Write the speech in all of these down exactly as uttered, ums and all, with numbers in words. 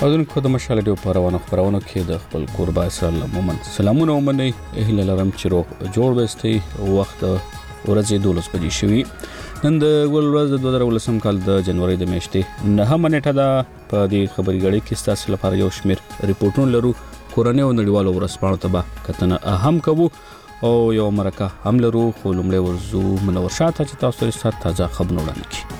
اذن خو د مشال ډیو پروانه خبرونه کې د خپل قربا سره مومن سلامونه ومني اهل لرم چې روغ جوړ وستي وخت ورځې دولس بجې شوي نن د ګل ورځ د دوه زره ولسم کال د جنوري د میاشتې نه هم نیټه ده په دې خبري غړي کې ستاسو لپاره یو شمیر ریپورتونه لرو کورنۍ او نړیوالو ورسپانو ته کتنه اهم کوو او یو مرکه هم لرو خو لمړی ورزو منور شاته چې تاسو سره تازه خبرونه وړاندې کړو.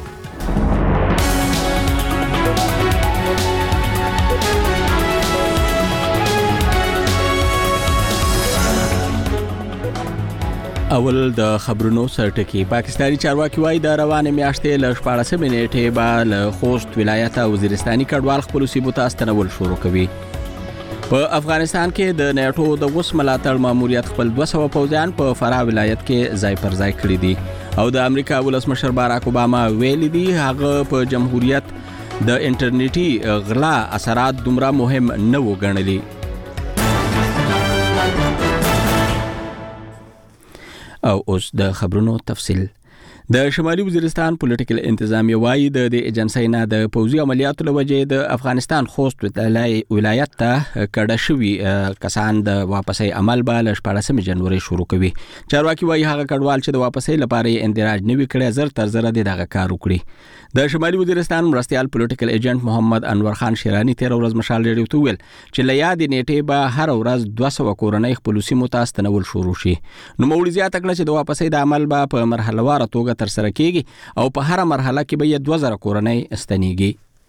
اول د خبرونو سرټکی پاکستانی چارواکي وایي د روانه میاشتې ل شپاړسمې نیټې به له خوست ولایت او وزیرستاني کډوال خپل سیمو ته ستنول شروع کوي. په افغانستان کې د نیټو د اوس ملاتړ ماموریت خپل دوه سوه پوځیان په فراه ولایت کې ځای پر ځای کړی دي او د امریکا ولسمشر باراک اوباما ویلي دي هغه په جمهوریت د انټرنیټي غلا اثرات دومره مهم نه وګڼلي. او اوس د خبرونو تفصیل. د شمالي وزیرستان پولیټیکل انتظامیه وایي د دې ایجنسی نه د پوځي عملیاتو لوجې د افغانستان خوست ولایت ته کډه شوي کسان د واپسۍ عمل به له شپاړسمې جنوري شروع کوي. چارواکي وایي هغه کډوال چې د واپسۍ لپاره یې اندراج نه وي کړی زر تر زره د دغه کار وکړي. د شمالي وزیرستان مرستیال پولیټیکل ایجنټ محمد انور خان شیرانی تیر ورځ مشال ریډیو ته ویل چې له یادې نیټې به هر ورځ دوه سوه کورنۍ خپل سیمو ته ستنول شروع شي. نو مولوی زیاته کړه چې د واپسۍ د عمل به په مرحله واره توګه تر سره کیږي او په هر مرحله کې به یې دوه زره کورنۍ استنیږي.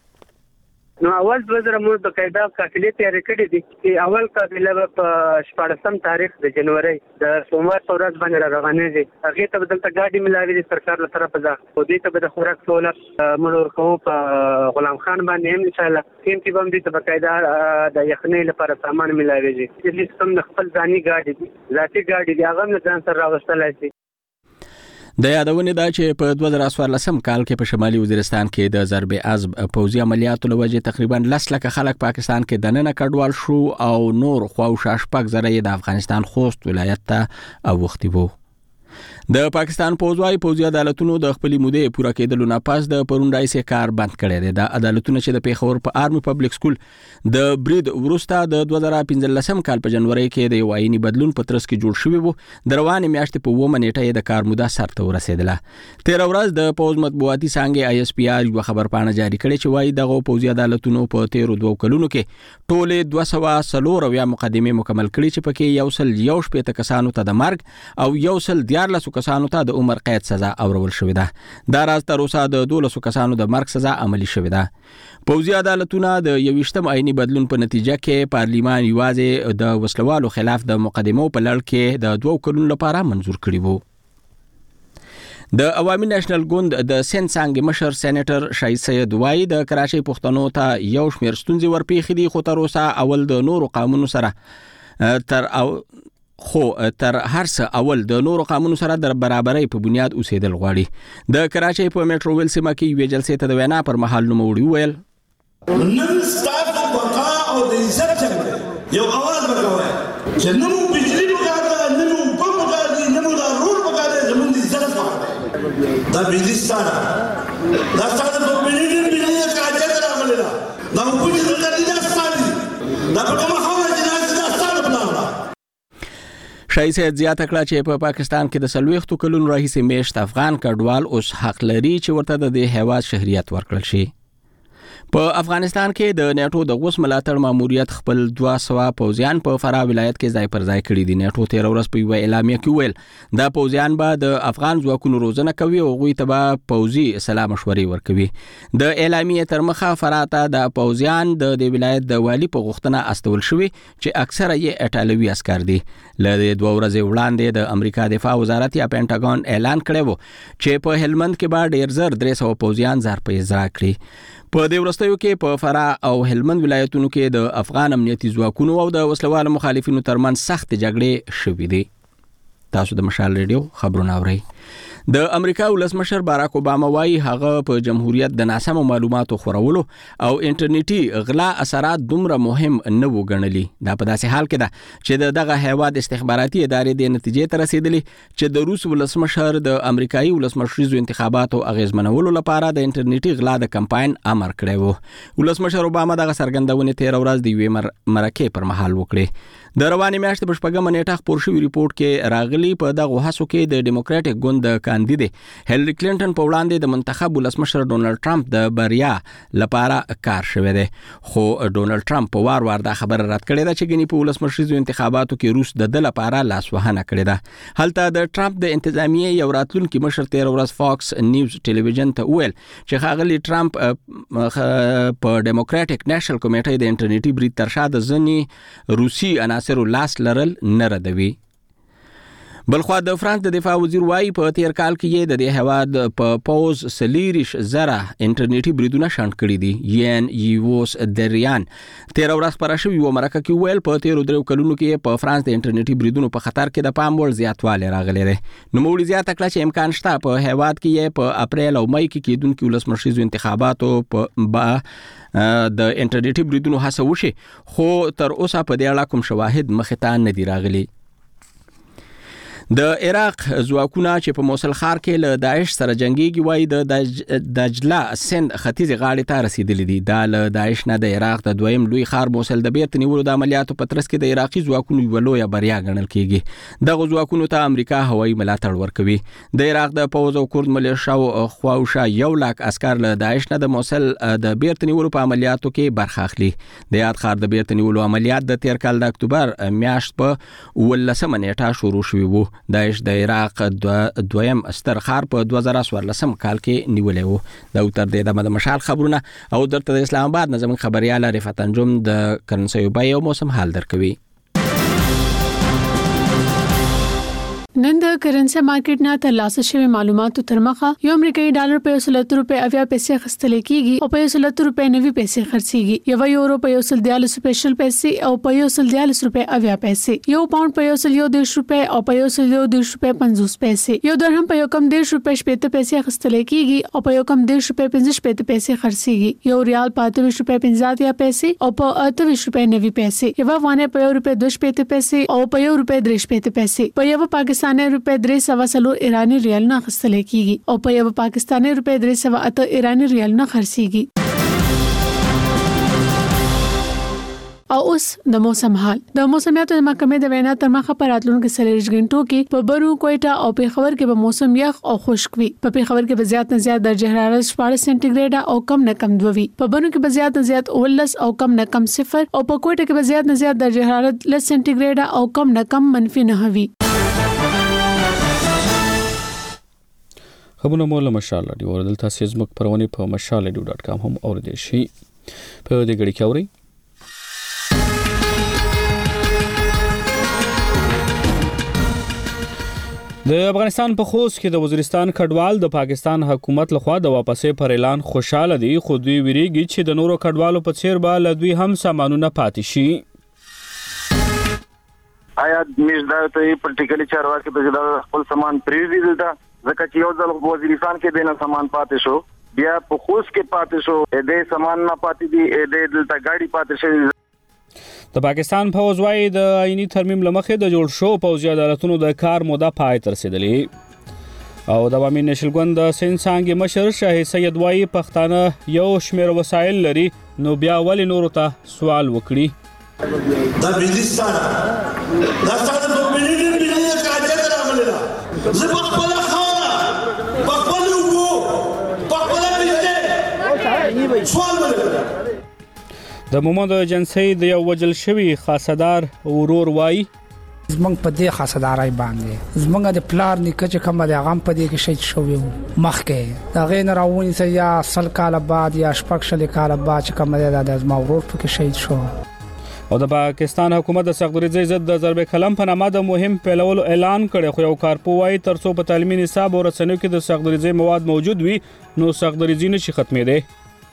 نو اول دوه زره موږ په قاعده قافلې تیار کړې دي چې اول قافله په شپاړسم تاریخ د جنوري د سوموار په ورځ باندې روانېږي. هغه ته بدلته ګاډي ملاوي دي سرکار له طرفه ده او دې ته به د خوراک سہولت موږ ورکوو په غلام خان باندې هم ان شاء الله کیم چې باندې ته په قاعده د یخنۍ لپاره سامان ملاويږي چې کوم خپل ځاني ګاډي دي ذاتي ګاډي دي هغه نه ځان سره راوستلای شي. د یادونه ده چې په دوه زره څوارلسم کال کې په شمالي وزیرستان کې د ضرب عزب پوځي عملیاتو لوجې تقریبا لس لکه خلک پاکستان کې دننه کډوال شو او نور خواوشا شپږ زره یې د افغانستان خوست ولایت ته اوښتي وو. د پاکستان پوځ وايي پوځي عدالتونو د خپلې مودې پوره کېدلو نه پس د پرون راځي کار بند کړی دی. د عدالتونو چې د پیښور په آرمي پبلک سکول د برید وروسته د دوه زره پنځلسم کال په جنوري کې د یو آئینی بدلون په ترڅ کې جوړ شوی وو د روانې میاشتې په اوومه نیټه یې د کار موده سرته ورسېدله. تیر ورځ د پوځ مطبوعاتي څانګې آی اس پی آر یو خبرپاڼه جاری کړې چې وايي دغه پوځي عدالتونو په تیرو دوه کلونو کې ټولې دوه سوه څلور اویا مقدمې مکمل کړي چې پکې یو سل یو شپېته کسانو ته د مرګ او یو سل دیارلسو کسانو ته د عمر قید سزا اورول شوې ده. دا راز تر اوسه د دولسو کسانو د مرګ سزا عملي شوې ده. پوځي عدالتونه د یویشتم آئینی بدلون په نتیجه کې پارلیمان یوازې د وسلوالو خلاف د مقدمو په لړ کې د دوه کلونو لپاره منظور کړی وو. د عوامي نېشنل ګوند د سند څانګې مشر سېنیټر شاهید سید وایي د کراچۍ پښتنو ته یو شمېر ستونزې ورپېښې دي خو تر اوسه اول د نورو قومونو سره تر او خو تر هر څه اول د نورو قانونو سره د برابرۍ په بنیاد اوسېدل غواړي. د کراچۍ په میټرو ویل سیمه کې یوې جلسې ته د وینا پر مهال نوموړي وویل نن ستاسو بقا او د عزت څنګه یو اواز وکوي چې نن مو بجلی وکړه نن مو په وکړه نن مو دا رول وکړه زموږ د عزت وکړه دا بجلی ستاره دا ستاره په بجلی بجلی کاجه راغلی دا دا په بجلی د دې ستاره دا په کومه هوا جنازه دا ستاره بناوه. شاهید سید زیاته کړه چې په پاکستان کې د څلوېښتو کلونو راهیسې میشت افغان کډوال اوس حق لري چې ورته د دې هېواد شهریت ورکړل شي. په افغانستان کې د نیټو د اوس ملاتړ ماموریت خپل دوه سوه پوځیان په فراه ولایت کې ځای پر ځای کړي دي. نیټو تیر ورځ په یوه اعلامیه کې ویل دا پوځیان به د افغان ځواکونو روزنه کوي او هغوی ته به پوځي سلا مشورې ورکوي. د اعلامیې تر مخه فراه ته د پوځیان د دې ولایت د والي په غوښتنه استول شوي چې اکثره یې ایټالوي عسکر دي. له دې دوه ورځې وړاندې د امریکا دفاع وزارت یا پینټاګون اعلان کړی و چې په هلمند کې به ډېر زر درې سوه پوځیان ځار په اجرا کړي. په دې وروستیو کې په فراه او هلمند ولایتونو کې د افغان امنیتي ځواکونو او د وسلوالو مخالفینو ترمنځ سخت جګړې شوې دي. تاسو د مشال ریډیو خبرونه اورئ. د امریکا ولسمشر باراک اوباما وايي هغه په جمهوریت د ناسمو معلوماتو خورولو او انټرنیټي غلا اثرات دومره مهم نه وګڼلي. دا په داسې حال کې ده چې دغه هیواد استخباراتي ادارې د نتیجې ته رسیدلي چې د روس ولسمشر د امریکایي ولسمشریزو انتخاباتو اغیزمنولو لپاره د انټرنیټي غلا د کمپاین امر کړی و. ولسمشر اوباما دغه څرګندونې تیر ورځ د یوې مرکې پر مهال وکړې. د روانې میاشتې په شپږمه نیټه خپور شوی ریپورت کې راغلي په دغه هڅو کې د ډیموکراټک ګوند د کاندید هیلری کلینټن په وړاندې د منتخب ولسمشر ډونالد ټرمپ د بریا لپاره کار شوی دی. خو ډونالد ټرمپ په وار وار دا خبره رد کړې ده چې ګنې په ولسمشریزو انتخاباتو کې روس د د لپاره لاسوهنه کړې ده. هلته د ټرمپ د انتظامیې یو راتلونکي مشر تیر ورځ فاکس نیوز ټلویزیون ته وویل چې ښاغلي ټرمپ په ډیموکراټک نېشنل کمیټې د انټرنیټي برید تر شا د ځینې روسي عناصرو لاس لرل نه ردوي. بلخوا د فرانس د دفاع وزیر وايي په تیر کال کې یې د دې هواد په پوز سلیریش زره انټرنیټي بریدونه شنډ کړي دي. یان یوس دریان تیر ورځ پر شوی و مرکه کې ویل په تیر درو کلونو کې په فرانس د انټرنیټي بریدونو په خطر کې د پام وړ زیاتوالی راغلی دی. نو موږ زیات کړه چې امکان شته په هواد کې یې په اپریل او مې کې کېدونکو ولسمشریزو انتخاباتو په د انټرنیټي بریدونو هڅه وشي، خو تر اوسه په دې اړه کوم شواهد مخې ته نه دي راغلي. د عراق ځواکونه چې په موصل ښار کې له داعش سره جنگيږي وایي د دجله سند ختیځ غاړې ته رسیدلي دي. دا له داعش نه د عراق د دویم لوی ښار موصل د بیرته نیولو د عملیاتو په ترڅ کې د عراقي ځواکونو یوه لویه بریا ګڼل کېږي. دغه ځواکونو ته امریکا هوایي ملاتړ ورکوي. د عراق د پوځ او کورد ملیشاو خواوشا یو لاک عسکر له داعش نه د موصل د بیرته نیولو په عملیاتو کې برخه اخلي. د یاد ښار د بیرته نیولو عملیات د تیر کال د اکتوبر میاشت په ولسمه نیټه شروع شوي وو. داعش د عراق دویم ستر ښار په دوه زره څوارلسم کال کې نیولی وو. دا تر دې دمه د مشال خبرونه او درته د اسلام آباد نه زموږ خبریال رفعت انجم د کرنسیو بیې او موسم حال درکوي. نن د کرنسي مارکیټ نه ترلاسه شوی معلوماتو تر مخه یو امریکایي ډالر په یو سل روپے اویا پیسې خستل کېږي او په یو سل روپے نوي پیسې خرڅيږي. یو یورو په یو سل دیالس سپیشل پیسې او په یو سل دیالس روپے اویا پیسې. یو پاوند په یو سل یو دیش روپے او په یو سل یو دیش روپے پنځوس پیسې. یو درهم په یو کم دیش روپے شپږ پیسې خستل کېږي او په یو کم دیش روپے پنځه شپږ پیسې خرڅيږي. یو ریال په اته روپے پنځه پیسې او په اته روپے نوي پیسې. یو افغانۍ په یو روپے دوه پیسې او په یو روپے درې پیسې. په یو پاکستان روپے درې سوه څلور ایرانی ریال نه خستل کېږي او په یو پاکستاني روپے درې سوه اته ایرانی ریال نه خرڅيږي. او اوس د موسم حال. د موسمیاتو د محکمې د وینا تر مخه په راتلونکو څلوېښت غنټو کې په برو، کوټا او پیښور کې به موسم یخ او خشک وي. په پیښور کې به زیات نه زیات درجه حرارت شپږ سانتي او کم نه کم دوه وي. په برو کې به زیات نه زیات اوولس او کم نه کم صفر او په کوټا کې به زیات نه زیات درجه حرارت لس سانتي او کم نه کم منفي نه وي. خبرونه مو له مشال راډیو اوریدل. تاسو زموږ پرونی په مشال ډیو ډاټ کام هم اوریدئ شئ. په دې غړي کې اورئ د افغانستان په خوست کې د وزیرستان کډوال د پاکستان حکومت لخوا د واپسې پر اعلان خوشاله دي، خو دوی ویریږي چې د نورو کډوالو په څیر به له دوی هم سامانونه پاتې شي. آیا مې دا ته پرټیکلی چارواکي په ځای خپل سامان پریږدي دلته ځکه چې یو ځل وزیرستان کې دینه سامان پاتې شو، بیا په خوست کې پاتې شو، دې سامان نه پاتې دي، دې دلته ګاډي پاتې شي. د پاکستان فوج وايي د آئینی ترمیم لمخې د جوړ شو پوځي عدالتونو د کار موده پای ته رسیدلې. او د عوامي نېشنل ګوند د سین څانګې مشر شاهد سید وايي پښتانه یو شمېر وسایل لري، نو بیا ولې نورو ته سوال وکړي. دا بلستان دا ستاسو په ملي ملي کاجه راغلی دا زه په خپل د مومند ایجنسی د یو وجل شوی خاصدار ورور وای زمنګ په دې خاصدارای باندې زمنګ د پلار نیکه چې کوم د غم په دې کې شهید شو مخکې دا غین راونی سه یا سل کال بعد یا شپږ شل کال بعد چې کوم د زما ورور په کې شهید شو. او د پاکستان حکومت د سختګریزۍ ضد د ضرب قلم په نامه د مهم پیلولو اعلان کړی، خو یو کارپو وايي ترڅو په تعلیمي نصاب او رسنیو کې د سختګریزۍ مواد موجود وي نو سختګریزي نشي ختمېدی.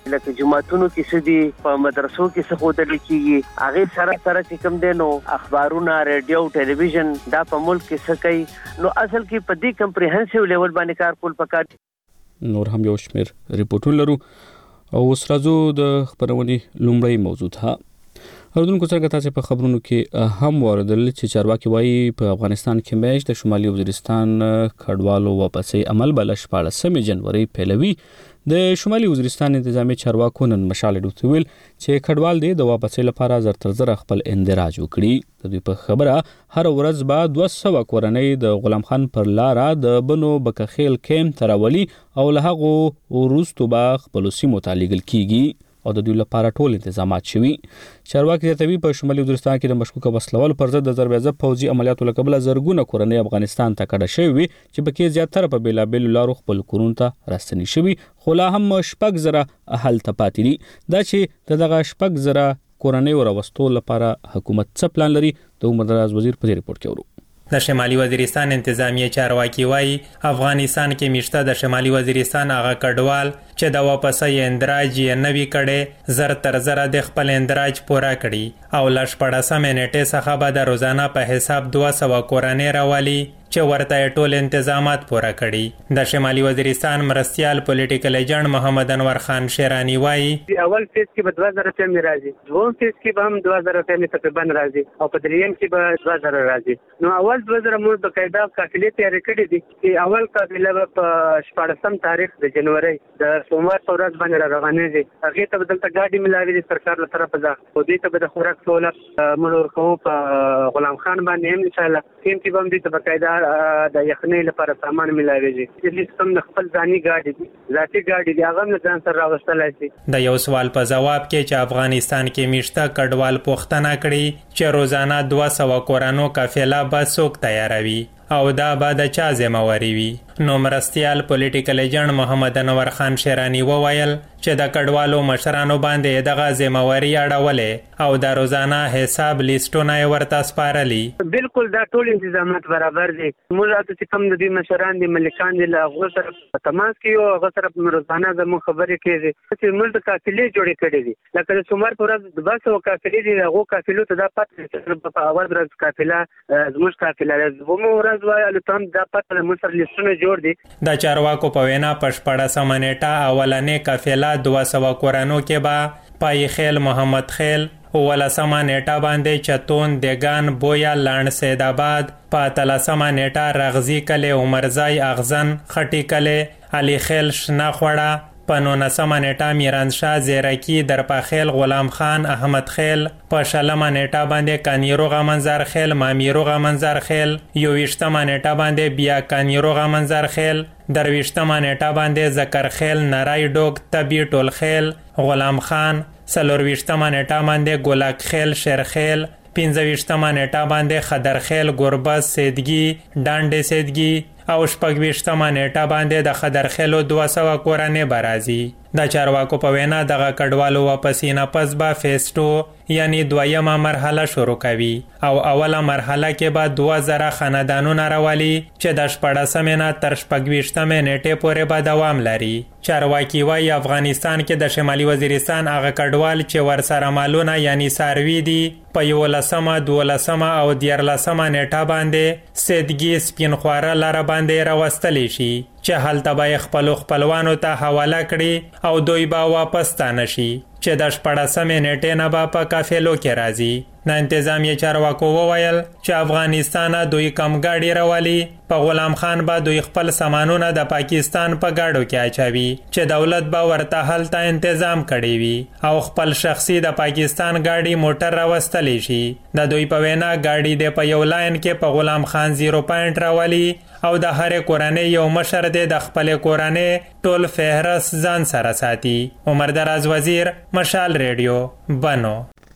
لکه جماعتونو کې څه دي په مدرسو کې څه ښودل کېږي هغې سره سره چې کوم دی نو اخبارونه ریډیو ټلویزیون دا په ملک کې څه کوي نو اصل کې په دې کمپریهنسیو لیول باندې کار کول پکار. نور هم یو شمېر ریپورټونه لرو او اوس راځو د خپرونې لومړی موضوع ته. اردوونکو څنګه تاسو په خبرونو کې هم واردل چې چارواکي وایي په افغانستان کې میاشت د شمالي وزیرستان کډوالو واپسې عمل بل شپاړسمې جنوري پیلوي. د شمالي وزیرستان انتظامی چارواکو نن مشال ډوت ویل چې کډوال دې د واپسې لپاره زر تر زر خپل اندراج وکړي. د دوی په خبره هر ورځ به دوه سوه کورنۍ د غلام خان پر لاره د بنو بکخیل کیمپ تراولي او له هغو وروستو به خپل سیمو ته لیږل کیږي او د دوی لپاره ټول انتظامات شوي. چارواکي زیاتوي په شمالي وزیرستان کې د مشکوکه وسلوالو پر ضد د ضربېزه پوځي عملیاتو له کبله زرګونه کورنۍ افغانستان ته کډه شوي چې پکې زیاتره په بیلابیلو لارو خپل کورونو ته راستنې شوي خو لا هم شپږ زره هلته پاتې دي. دا چې د دغه شپږ زره کورنۍ راوستو لپاره حکومت څه پلان لري د عمر دراز وزیر په دې ریپورت کې ورو. د شمالي وزیرستان انتظامیه چارواکي وایي افغانستان کې میشته د شمالي وزیرستان هغه کډوال چې د واپسې اندراج یې نوي کړي زر تر زره د خپل اندراج پوره کړي او ل شپاړسمې نیټې څخه به د روزانه په حساب دوه سوه کورنۍ راولي چې ورته ټول انتظامات پوره کړي. د شمالي وزیرستان مرستیال پولیټیکل ایجنټ محمد انور خان شیرانی وایي اول فیز کې به دوه زره فیملی راځي دوم فیز کې به هم دوه زره فیملی تقریبا راځي او په دریم کې به دوه زره راځي. نو اول دوه زره موږ بقاعده قافلې تیارې کړې دي چې اول قافله به په شپاړسم تاریخ د جنوري د سوموار په ورځ باندې را روانېږي. هغې ته به دلته ګاډي ملاوي دي سرکار له طرفه ده او دوی ته به د خوراک سهولت موږ ورکوو په غلام خان باندې هم انشاءالله کیم کې به هم دوی ته بقاعده د یخنۍ لپاره سامان ملاويږي. چې کوم خپل ځاني ګاډي دي ذاتي ګاډي دي هغه نه ځان سره راوستلای شي. د یو سوال په جواب کې چې افغانستان کې میشته کډوال پوښتنه کړې چې روزانه دوه سوه کورانو قافله به څوک تیاروي او دا به د چا ذمہواری وي. نو مرستیال پولیټیکل ایجنټ محمد انور خان شیرانی وویل چې د کډوالو مشرانو باندې دغه ذمہواری اړولې او د روزانه حساب لیستونه ورته سپارلي. بالکل دا ټول انتظامات برابر دي. موږ چې کوم د دې مشران دي ملکان دي له هغه سره تماس کوي او هغه سره روزانه زموږ خبرې کوي چې موږ د قافلې جوړې کړې دي لکه د سوموار په ورځ د بس او قافلې دي هغه قافلو ته دا پته په اول ورځ قافله زموږ قافله زموږ ورځ وایي تم دا پته موږ سره لیستونه جوړ دي. د چارواکو په وینا په شپاړسمه نیټه اولنې قافله دوه سوه کورانو کې به پای خیل محمد خیل ولسمه نیټه باندې چتون دیگان بویا لاند سید آباد په اتلسمه نیټه رغزی کلی عمرزای اغزن خټی کلی علی خیل شنا خوړه په نولسمه نیټه میرانشاه زیرکی درپاخیل غلام خان احمد خیل په شلمه نیټه باندې کانیروغه منظر خیل مامیروغه منظر خیل یوویشتمه نیټه باندې بیا کانیروغه منظر خیل درویشتمه نیټه باندې ذکر خیل نرای ډوک طبی ټول خیل غلام خان څلورویشتمه نیټه باندې ګولاک خیل شیر خیل پنځه نیټه باندې خدر خیل ګربز سیدګي ډانډې سیدګي او شپږویشتمه نیټه باندې د خدر خیلو دوه سوه کورنۍ برازي. د چارواکو په وینا دغه کډوالو واپسې نه پس به فیز ټو یعنی دویمه مرحله شروع کوي او اوله مرحله کې به دوه زره خاندانونه راولي چې د شپاړسمې نه تر شپږویشتمې نیټې پورې به دوام لري. چارواکي وایي افغانستان کې د شمالي وزیرستان هغه کډوال چې ورسره مالونه یعنی ساروي دي په یولسمه دولسمه او دیارلسمه نیټه باندې سیدګي سپین خواره لاره باندې راوستلی شي چې هلته به خپلو خپلوانو ته حواله کړي او دوی به واپس ستانه شي چې د شپاړسمې نیټې نه به په قافلو کې راځي. د انتظامیه چارواکو وویل چې افغانستان دوی کم ګاډي راولي په غلام خان به دوی خپل سامانونه د پاکستان په گاډو کې اچوي چې دولت به ورته هلته تنظیم کړي وي او خپل شخصي د پاکستان گاډي موټر راوستلی شي. د دوی په وینا گاډي د په یو لاین کې په غلام خان زیرو پوینټ راولي او د هر کورنۍ یو مشر د خپل کورنۍ ټول فهرست ځان سره ساتي. عمر دراز وزیر مشال ریډیو بنو.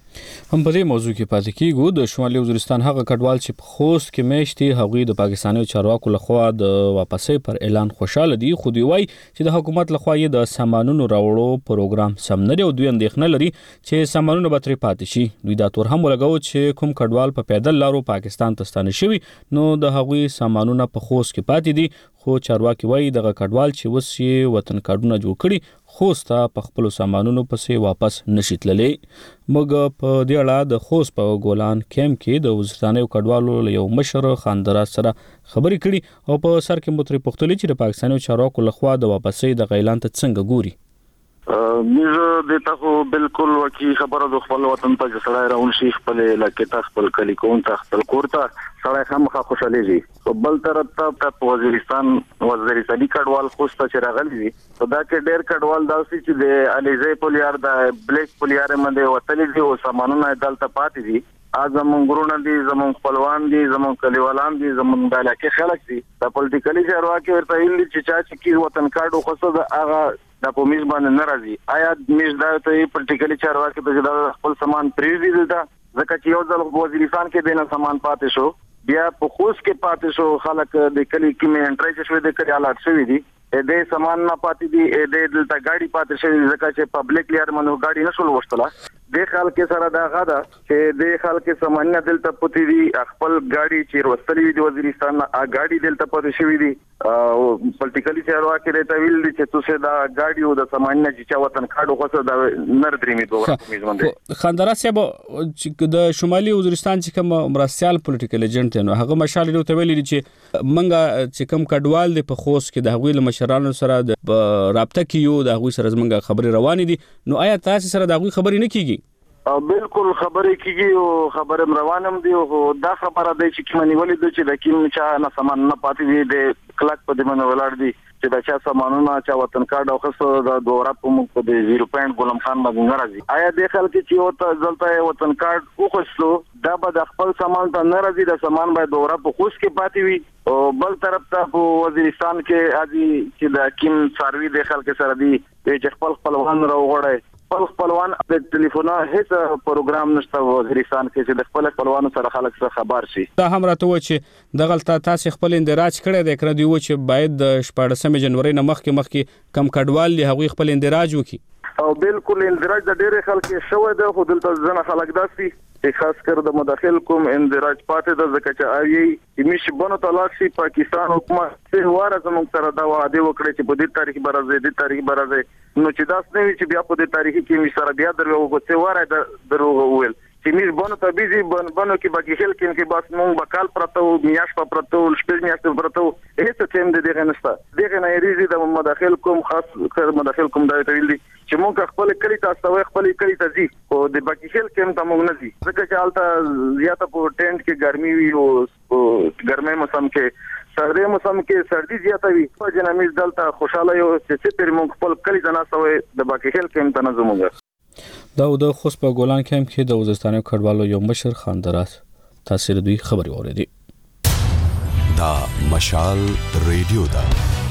هم په دې موضوع کې پاتې کیږو. د شمالي وزیرستان هغه کډوال چې په خوست کې میشتي هغوی د پاکستاني چارواکو لخوا د واپسې پر اعلان خوشاله دي خو دوی وایي چې د حکومت لخوا یې د سامانونو راوړو پروګرام سم نه دی او دوی اندېښنه لري چې سامانونه به ترې پاتې شي. دوی دا تور هم ولګوي چې کوم کډوال په پیدل لارو پاکستان ته ستانه شوي نو د هغوی سامانونه په خوست کې پاتې دي خو چارواکي وایي دغه کډوال چې اوس یې وطن کارډونه جوړ کړي خوست ته په خپل سامانونو پسې واپس نشي تللی. موږ په دې اړه د خوست په ګولان کیمپ کې د وزیرستانیو کډوالو یو مشر خاندراس سره خبرې کړي او په سر کې متری پختلې چې د پاکستاني چارواکو لخوا د واپسې د اعلان ته څنګه ګوري. میزه د تاسو بالکل وکی خبره د خپل وطن ته سړی راون شي خپل لکه تاسو خپل کلی کوم ته خپل کوړه سړی خامخا خوشاله شي. بل طرف ته په وزیرستان وزیرستاني کډوال خوسته چې راغلي دي دا کې ډېر کډوال داسي چې د الیزې پولیار د بلیک پولیار باندې وتلې دي او سامانونه دلته پاتې دي. ازمن ګرونه دي زمون خپلوان دي زمون کلیوالان دي زمون د علاقې خلک دي. د پولیټیکلي چارواکي ورته ویلي چې چا چې کی وطن کارډو خصه د هغه د پومیز باندې ناراضي. آیا میز دا ته پولیټیکلي چارواکي په ځای خپل سامان پریږدي دلته ځکه چې یو ځل وزیرستان کې دینه سامان پاتې شو بیا په خوست کې پاتې شو خلک د کلی کې مې انټرای شوی د کلی حالات شوی دي دې سامان نه پاتې دي دې دلته ګاډي پاتې شوی ځکه چې پبلک لیر منو ګاډي نشول وشتله. د خلک کې سره دا غاده چې د خلک کې سامان دلته پتی دي خپل ګاډي چې ورستلې د وزیرستان ا ګاډي دلته پاتې شوی دي او پولیټیکلي چارواکي د ویل دي چې تاسو دا ګاډي او د سامان نه چې وطن کاډو خو دا نر درېمې دوه میزمنده خاندرا صاحب چې د شمالي وزیرستان چې کوم مرستيال پولیټیکل ایجنټ نو هغه مشال نو ته ویل دي چې منګه چې کوم کډوال د په خوست کې د هغوی له مشرانو سره د رابطه کیو د هغوی سره زمونږه خبري روانې دي. نو آیا تاسو سره د هغوی خبري نه کیږي؟ بالکل خبرې کیږي او خبره روانم دي او دا خبره ده چې کوم نیولې ده چې د کوم چا نه سامان نه پاتې دي د کلک په دې باندې ولاړ دي چې دا چا سامانونه چا وطن کارت او خاصه د دوره په موږ په دې زیرو پوینټ ګلم خان باندې ناراضي. آیا د خلک چې وته ځلته وطن کارت او خصلو دا به د خپل سامان ته ناراضي د سامان باید دوره په خوش کې پاتې وي او بل طرف ته په وزیرستان کې اځي چې د کیم سروي د خلک سره دي چې خپل خپلوان راوغړي خپل خپلوان د ټلیفون هیڅ پروګرام نشته وزیرستان کې چې د خپل خپلوانو سره خلک سره خبر شي. دا هم راته و چې د غلطه تاسو خپل اندراج کړی د کړه دی و چې باید د شپږم جنوري نه مخکې مخکې کم کډوال له هغوی خپل اندراج وکي او بالکل اندراج د ډېر خلک شوی د خو دلته ځنه خلک داسي چې خاص کر د مداخل کوم اندراج پاتې د زکه چې اوی چې مش بنو طلاق شي پاکستان حکومت څه واره زموږ سره دا وعده وکړي چې په دې تاریخ برازه دې تاریخ برازه نو چې داس نه وي چې بیا په دې تاریخ کې مش سره بیا درو څه واره درو ویل چې مش بنو ته بيزي بنو کې باقي خل کې کې بس مونږ بکال پرته او میاش په پرته او شپږ میاشتې پرته هیڅ ټیم دې دغه نشته دغه نه ریزي د مداخل کوم خاص کر مداخل کوم دا ویل دي چې مونږ خپل کلی تاسو خپل کلی ته ځي او د باقي خل کې ته مونږ نه ځي ځکه چې حالت زیاته په ټینټ کې ګرمي وي او ګرمه موسم کې سردی موسم کې سردی زیاته وي په جنمیز دلته خوشاله یو چې پر مونږ خپل کلی ته نه سوې د باقي خل کې ته نه زموږ دا د خوست په ګولان کیمپ کې د وزیرستاني کډوالو یو مشر خاندراس تاثیر دوی خبري اوریدي. دا مشال ریډیو دا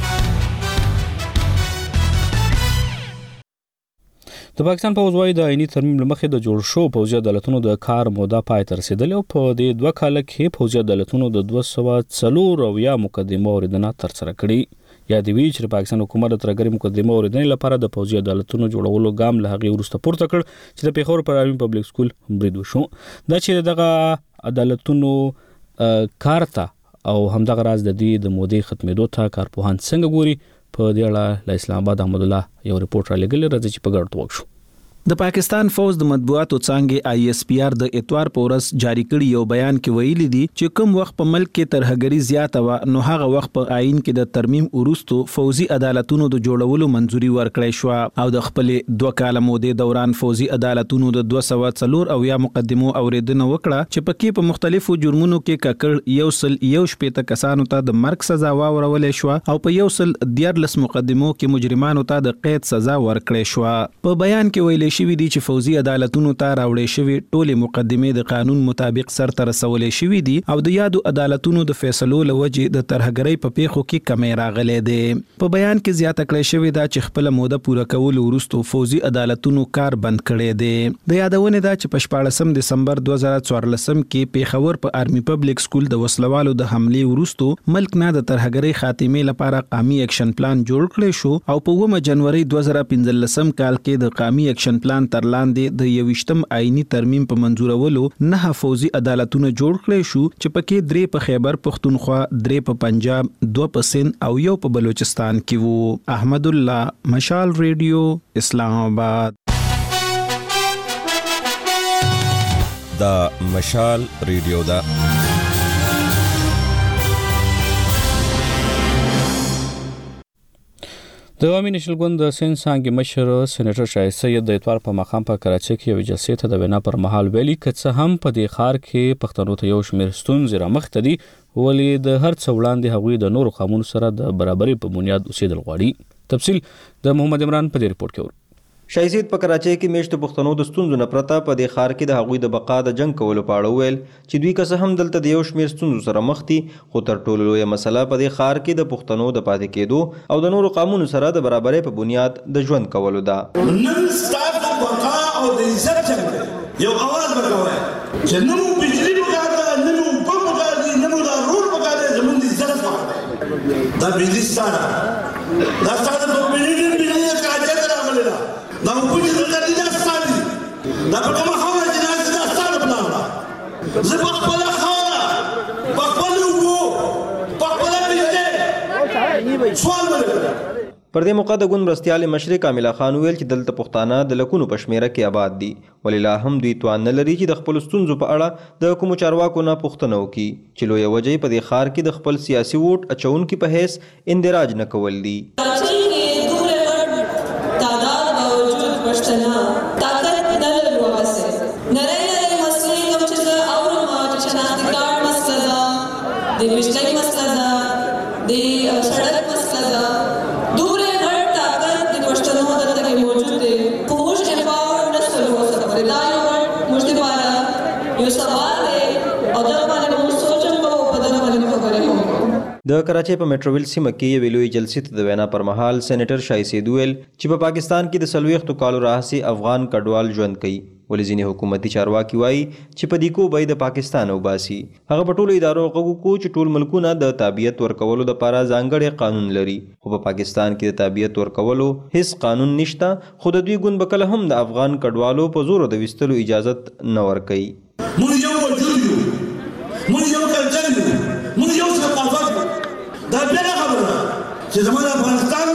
د پاکستان پوځ وايي د عیني ترمیم لمخې د جوړ شو پوځي عدالتونو د کار موده پای ته رسیدلې او په دې دوه کال کې پوځي عدالتونو د دوه سوه څلور او یا مقدمه اوریدنه تر سره کړي. یا دی وی چې پاکستان حکومت د ترګری مقدمه اوریدنې لپاره د پوځي عدالتونو جوړولو ګام له هغه ورسته پورته کړ چې د پیښور پرایوي پبلک سکول برید وشو. دا چې دغه عدالتونو کارته او همدغه راز د دې د مودې ختمېدو ته کارپوهان څنګه ګوري په دې اړه له اسلام آباد احمد الله یو ریپورت را لګل راځي چې په ګډ توګه د پاکستان فوج د مطبوعاتو څنګه آی ایس پی آر د اتوار پورس جاری کړي یو بیان کې ویلي دي چې کوم وخت په ملک کې ترهګری زیاته و نو هغه وخت په آئین کې د ترمیم وروستو فوزي عدالتونو د جوړولو منځوري ورکړې شو او د خپل دوه کال مودې دوران فوزي عدالتونو د دوه سوه څلور او یا مقدمو اوریدنه وکړه چې پکې په مختلفو جرمونو کې ککړ یو سل یو شپېته کسانو ته د مرګ سزا واورولې شو او په یو سل دیارلس مقدمو کې مجرمانو ته د قید سزا ورکړې شو. په بیان کې ویلي شوی دي چې فوزي عدالتونو ته راوړې شوی ټولې مقدمې د قانون مطابق سرته رسولې شوی دي او د یادو عدالتونو د فیصلو لوجې د ترهګرۍ په پیښو کې کمې راغلې دي. په بیان کې زیاته کړې شوی دا چې خپل موده پوره کول وروسته فوزي عدالتونو کار بند کړي دي. د یادونه دا چې په شپاړسم دسمبر دوه زره څوارلسم کې پیښور په آرمي پبلک سکول د وسلوالو د حمله وروسته ملک نه د ترهګرۍ خاتمه لپاره قومي اکشن پلان جوړ کړی شو او په اووم جنوري دوه زره پنځلسم کال کې د قومي اکشن پلان تر لاندې د یوشتم آئینی ترمیم په منزورولو نه فوزي عدالتونه جوړ کړي شو چې پکې درې په خیبر پختونخوا، درې په پنجاب، دوه په سند او یو په بلوچستان کې وو. احمد الله، مشال ریډیو، اسلام آباد. دا مشال ریډیو دا. د عوامي نېشنل ګوند د سند څانګې مشر سېنیټر شاه سید د اتوار په مقام په کراچۍ کې یو جلسې ته د وینا پر مهال ویلي که څه هم په دې ښار کې پښتنو ته یو شمېر ستونزې رامخته دي، ولې د هر څه وړاندې هغوی د نورو قومونو سره د برابرۍ په بنیاد اوسېدل غواړي. تفصیل د محمد عمران په دې رپورټ کې ور. شاه سید په کراچۍ کې میشتو پښتنو د ستونزو نه پرته په دې ښار کې د هغوی د بقا د جنګ کولو په اړه وویل چې دوی که څه هم دلته د یو شمېر ستونزو سره مخ دي، خو تر ټولو لویه مسله په دې ښار کې د پښتنو د پاتې کېدو او د نورو قومونو سره د برابرۍ په بنیاد د ژوند کولو ده. نن ستاسو بقا او د عزت جنګ دی. یو اواز وکوئ چې نه مو بجلي پکار ده، نه مو اوبه پکار دي، نه مو دا رول پکار دی، زموږ د عزت پکار دی. دا بجلي ستا ده، دا ستا د بجلي بجلي کراچۍ ته راغلې ده. دا اوبه چې دلته دي دا ستا دي، دا په کومه خاوره چې ناست دا ستا د پلان ده. زه په خپله خاوره، په خپلو اوبو، په خپله بجلۍ سوال ولرم. پر دې موقع د ګوند مرستیال مشر کامله خان ویل چې دلته پښتانه د لکونو په شمیره کې آباد دي، ولې لا هم دوی توان نه لري چې د خپل ستونزو په اړه د کومو چارواکو نه پوښتنه وکړي چې لویه وجه په دې ښار کې د خپل سیاسي ووټ اچونکي په حیث اندراج نه کول دي. د کراچۍ په میټروویل سیمه کې یوې لویې جلسې ته د وینا پر مهال سېنیټر شاه سید ویل چې په پاکستان کې د څلوېښتو کالو راهیسې افغان کډوال ژوند کوي، ولې ځینې حکومتي چارواکي وایي چې په دې کو به د پاکستان وباسي. هغه په ټولو ادارو غږ وکړو چې ټول ملکونه د تابعیت ورکولو دپاره ځانګړی قانون لري، خو په پاکستان کې د تابعیت ورکولو هیڅ قانون نشته، خو د دوی ګوند به کله هم د افغان کډوالو په زور د ویستلو اجازت نه ورکوي. موږ یو وجود یو، موږ یو کلچر یو، موږ یو ثقافت یو. دا بیا خبره ده چې زموږ افغانستان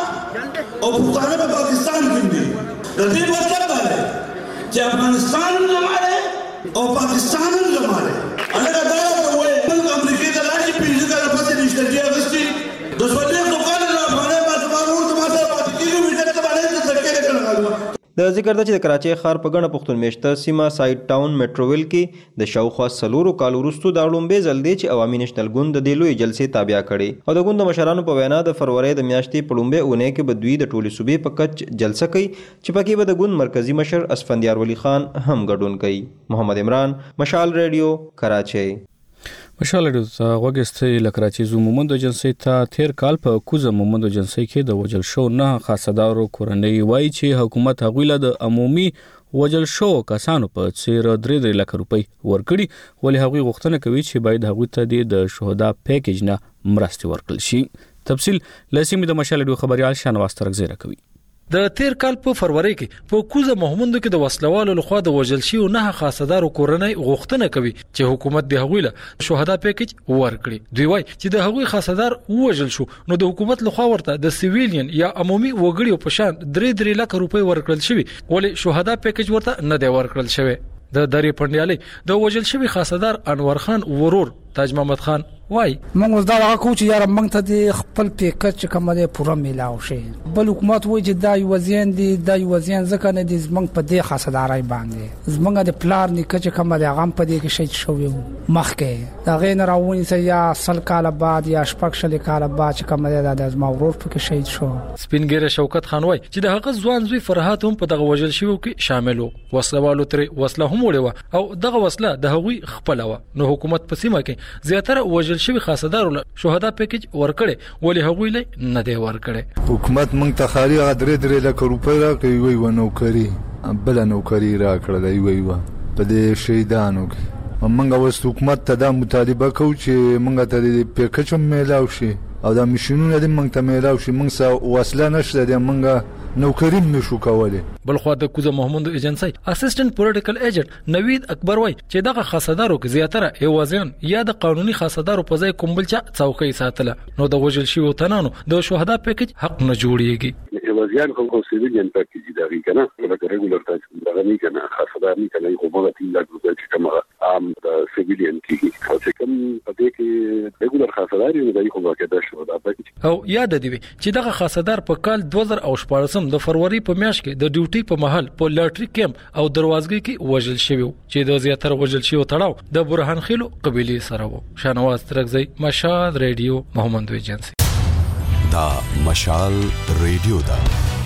وروڼه او پښتانه په پاکستان کې دي. د دې مطلب دا دی چې افغانستان هم زما دی او پاکستان هم زما دی. هغه دا راته وایي موږ امریکې ته لاړ شي پنځه کاله پسې نشتګي اخیستي د څلوېښتو کالو نه افغانۍ ما زما ورور زما سره پاتې کېږي ویډیو ته باندې ته سرکې نه کړل. د ذکر ده چې د کراچۍ ښار په ګڼه پښتون میشته سیمه سایډ ټاون میټروویل کې د شاوخوا څلورو کالو وروستو دا لومړی ځل دی چې عوامي نیشنل ګوند د دې لویې جلسې تابع کړې او د ګوند د مشرانو په وینا د فروری د میاشتې په لومړۍ اونۍ کې به دوی د ټولې صوبې په کچ جلسه کوي چې پکې به د ګوند مرکزي مشر اسفندیار ولی خان هم ګډون کوي. محمد عمران، مشال ریډیو، کراچۍ. مشال ریډیو ته غوږ له کراچۍ زو مومند جنسۍ ته تیر کال په کوزه مومند جنسۍ کې د وجل شو نه خاصدارو کورنۍ وایي چې حکومت هغوی له د عمومي وجل شو کسانو په څیر درې درې لک روپۍ ورکړي، ولې هغوی غوښتنه کوي چې باید هغوی ته د شهدا پیکیج نه مرستې ورکړل شي. تفصیل له سیمې د مشال ریډیو خبريال شانواز ترغزیره کوي. د تیر کال په فروری کې په کوزه محمود کې د وسلوالو لخوا د وجل شو نه خاصدارو کورنۍ غوښتنه کوي چې حکومت د هغوی له شهدا پیکیج ورکړي. دوی وایي چې د هغوی خاصدار وجل شو نو د حکومت لخوا ورته د سیویلین یا عمومي وګړو په شان درې درې لک روپۍ ورکړل شوی، ولې شهدا پیکیج ورته نه دی ورکړل شوی. د درې پنډیالي د وجل شوی خاصدار انور خان ورور تاج محمد خان وای موږ دا هغه کو چې یاره موږ ته د خپل پیکج کوم دی پوره میلاو شي، بل حکومت وایي چې دا یو وزین دی دا یو وزین ځکه نه دی زمنګ په دې خاصدارای باندې زمنګ د پلار نیکه چې کوم دی هغه په دې کې شهید شو مخکې دا غین راونی سه یا سل کال بعد یا شپږ شل کال بعد چې کوم دی د زما ورور په کې شهید شو. سپینګیره شوکت خان وای چې د هغه ځوان زوی فرحات هم په دغه وجل شو کې شامل وو، وسلوالو تر وسله هم وړه او دغه وسله د هغوی خپل و. نو حکومت په سیمه کې زیاتره وجل شوی خاصدارو شهدا پیکیج ورکړي، ولې هغوی له نه دی ورکړي. حکومت موږ ته خاري درې درې لک روپۍ راکړي، وی و نوکری بل نوکری راکړه وی و په دې شهیدانو کې. موږ اوس حکومت ته دا مطالبه کوو چې موږ ته د پیکیج هم میلاو شي او دا ماشینونه دې موږ ته میلاو شي. موږ سره وسله نشته، موږ نوکری نشو کوله. بل خو د کوزه محمود ایجنسی اسسټنټ پولیټیکل ایجنټ نوید اکبر وای چې دغه خاصدارو کې زیاتره ایوازیان یا د قانوني خاصدارو په ځای کوم بل چا څوکۍ ساتله نو د وژل شوی تنانو د شهدا پیکج حق نه جوړیږي. ایوازیان خو سیویلین پیکج دی کنه لکه ریګولر تاسو دا نه کنه خاصدار نه کنه خو موږ ټینګ لاګو چې کومه عام د سیویلین کې خو چې کوم پدې کې ریګولر خاصدار یې دی خو واکه شو دا پیکج او یاد دی چې دغه خاصدار په کال دوه زره او شپږ د فروری په میاشت کې د ډیوټي په محل په لاټري کیمپ او دروازګۍ کې وژل شوی چې د زیاتره وژل شوی تړاو د برهان خیلو قبيله سره وو. شانواز ترغزی مشال ریډیو محمد ایجنسی دا مشال ریډیو دا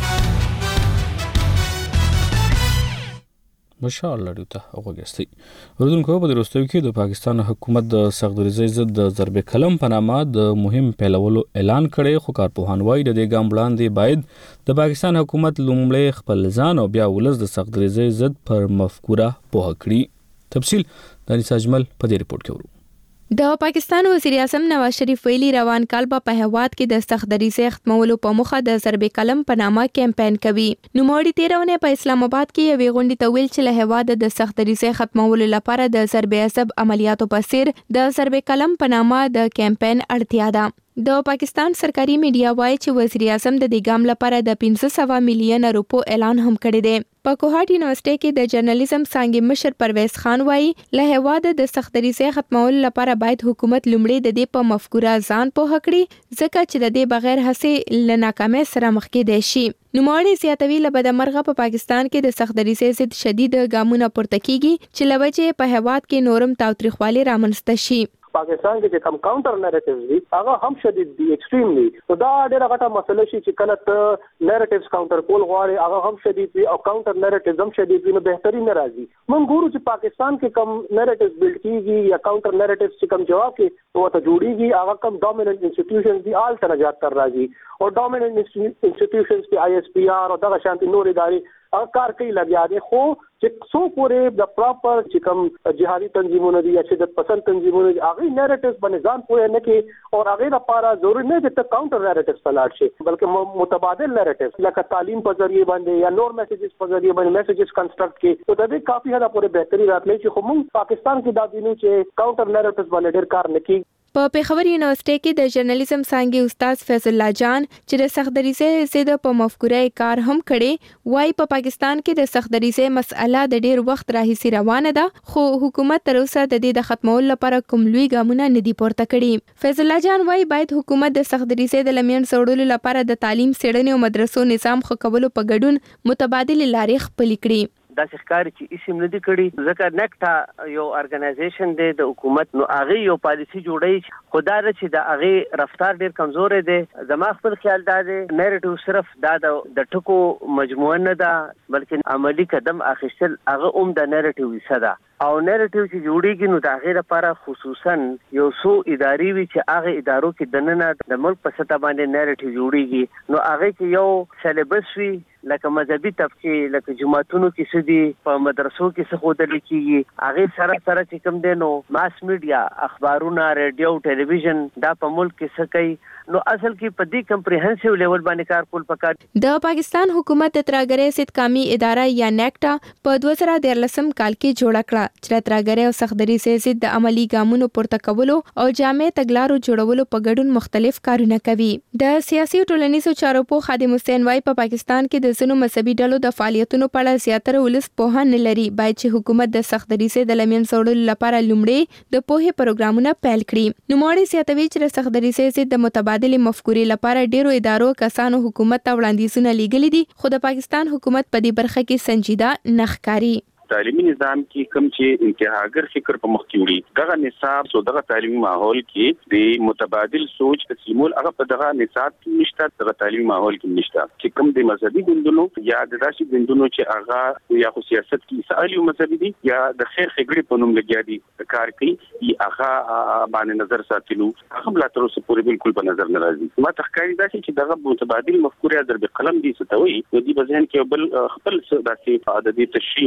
مشال لري ته وګستي ورودونکو په دروستو کې د پاکستان حکومت د سختدریزي ضد د ضرب قلم په نامه د مهم پیلولو اعلان کړي خو کارپوهان وایي د دې ګام وړاندې باید د پاکستان حکومت لومړی خپل ځان او بیا ولس د سختدریزي ضد پر مفکوره پوه کړي. تفصیل د نساء اجمل په دې رپورت کې ورو. د پاکستان وزیر اعظم نواز شریف ویلي روان کال په هواد کې د سختدریزي ختمولو په مخه د ضرب قلم په نامه کمپاین کوي. نوموړي تیرونه په اسلام آباد کې یوې غونډې ته ویل چې له هواد د سختدریزي ختمولو لپاره د ضرب عصب عملیاتو په څیر د ضرب قلم په نامه د کمپاین اړتیا ده. د پاکستان سرکاري میډیا وایي چې وزیر اعظم د دې ګام لپاره د پنځه سوه میلیون روپو اعلان هم کړی دی. په کوهاټ یونیورسيټي کې د جرنالیزم څانګې مشر پرویز خان وایي له هواد د سختدریزي ختمولو لپاره باید حکومت لومړی د دې په مفکوره ځان پوه کړي ځکه چې د دې بغیر هڅې له ناکامۍ سره مخ کېدای شي. نوموړي زیاتوي له بدمرغه په پاکستان کې د سختدریزي ضد شدید ګامونه پورته کیږي چې لوجه په هواد کې نورم تاوتریخوالي رامنځته شي. پاکستان کې چې کوم کاونټر نریټیوز دي هغه هم شدید دي ایکستریملی نو دا ډېره غټه مسله شي چې کله ته نریټیوز کاونټر کول غواړي هغه هم شدید وي او کاونټر نریټیوز هم شدید وي نو بهترین راځي. موږ ګورو چې پاکستان کې کوم نریټیوز بلډ کیږي یا کاونټر نریټیوز چې کوم جواب کې وته جوړیږي هغه کوم ډومیننٹ انسټیټیوشنز دي آل سره زیاتره راځي او ډومیننٹ انسټیټیوشنز کې آی ایس پی آر او دغه شانتي نور ادارې هغه کار کوي لګیا دي خو چې څو پورې د پراپر چې کوم جهادي تنظیمونه دي یا شدت پسند تنظیمونه دي هغه نریټیوز باندې ځان پوهه نه کوي او هغه لپاره ضروري نه چې کاونټر نریټیوز تلاړ شي بلکې متبادل نریټیوز لکه تعلیم په ذریعہ باندې یا نور میسیجز په ذریعہ باندې میسیجز کنسټرکټ کې او د دې کافي حدا پورې بهتري راتلی چې خو موږ پاکستان کې دا دینو چې کاونټر نریټیوز باندې ډېر کار نه کوي. په پیښور یونیورسيټي کې د جرنالیزم څانګې استاد فیض الله جان چې د سختدریزي ضد په مفکوره کار هم کړي وای په پاکستان کې د سختدریزي مسأله د ډیر وخت راهیسي روانه ده خو حکومت تر اوسه د دې د ختمولو لپاره کوم لوی ګامونه نه دي پورته کړي. فیض الله جان وای باید حکومت د سختدریزي د لمن سوړلو لپاره د تعلیم څېړنې او مدرسو نظام ښه کولو په ګډون متبادل لارې خپل کړي. دا ښکاری چې اسم نه دی کړی ځکه نکټا یو ارګنایزیشن دی د حکومت نو هغه یو پالیسی جوړی خدای چې د هغه رفتار ډیر کمزور دی. زما خپل خیال دا دی نریټیو صرف دا د ټکو مجموعه نه ده بلکې عملی قدم اخیستل هغه هم د نریټیو حصہ ده او نریټیو چې جوړیږي نو د هغه لپاره خصوصا یو څو اداري وي چې هغه ادارو کې دننه د ملک په سطح باندې نریټیو جوړیږي نو هغه کې یو سلیبس وي لکه مذهبي طبقه لکه جماعتونو کې سدي په مدرسو کې څه خودل کیږي هغه سره سره چې کوم دینو ماس میډیا اخبارونه ریډیو ټلویزیون دا په ملک کې څه کوي نو اصل کې په دې کمپریهنسیو لیول باندې کار کول پکار. د پاکستان حکومت د ترګری ضد قومي اداره یا نیکټا په دوه زره دیارلسم کال کې جوړه کړه چې ترګری او سختدریزي ضد د عملی ګامونو پورته کولو او جامع تګلارو جوړولو په ګډون مختلف کارونه کوي. د سیاسي ټولنیزو چارو په خادم حسین وای په پاکستان کې د ځینو مذهبي ډلو د فعالیتونو په اړه زیاتره ولس پوهه نه لري باید چې حکومت د سختدریزي د لمن سوړلو لپاره لومړی د پوهې پروګرامونه پیل کړي. نوموړي زیاتوي چې د سختدریزي ضد د متبادل مفکورې لپاره ډیرو ادارو کسانو حکومت ته وړاندیزونه لیږلي دي خو د پاکستان حکومت په دې برخه کې سنجیده نه ښکاري. تعلیمي نظام کې کوم چې انتهاګر فکر په مخ کې وړي دغه نصاب سو دغه تعلیمي ماحول کې د متبادل سوچ تسلیمول هغه په دغه نصاب کې نشته دغه تعلیمي ماحول کې نشته چې کوم د مذهبي ګوندونو یا د داسې ګوندونو چې هغه یا خو سیاست کې سالي مذهبي دي یا د خیر خګړې په نوم لګیا دي کار کوي هغه باندې نظر ساتلو هغه بل تر اوسه پورې بالکل په نظر نه راځي. ما تخکاری دا چې دغه متبادل مفکوره ضرب قلم دي ستوي د دې بزن کې بل خپل داسې عادتي تشریح او توجیه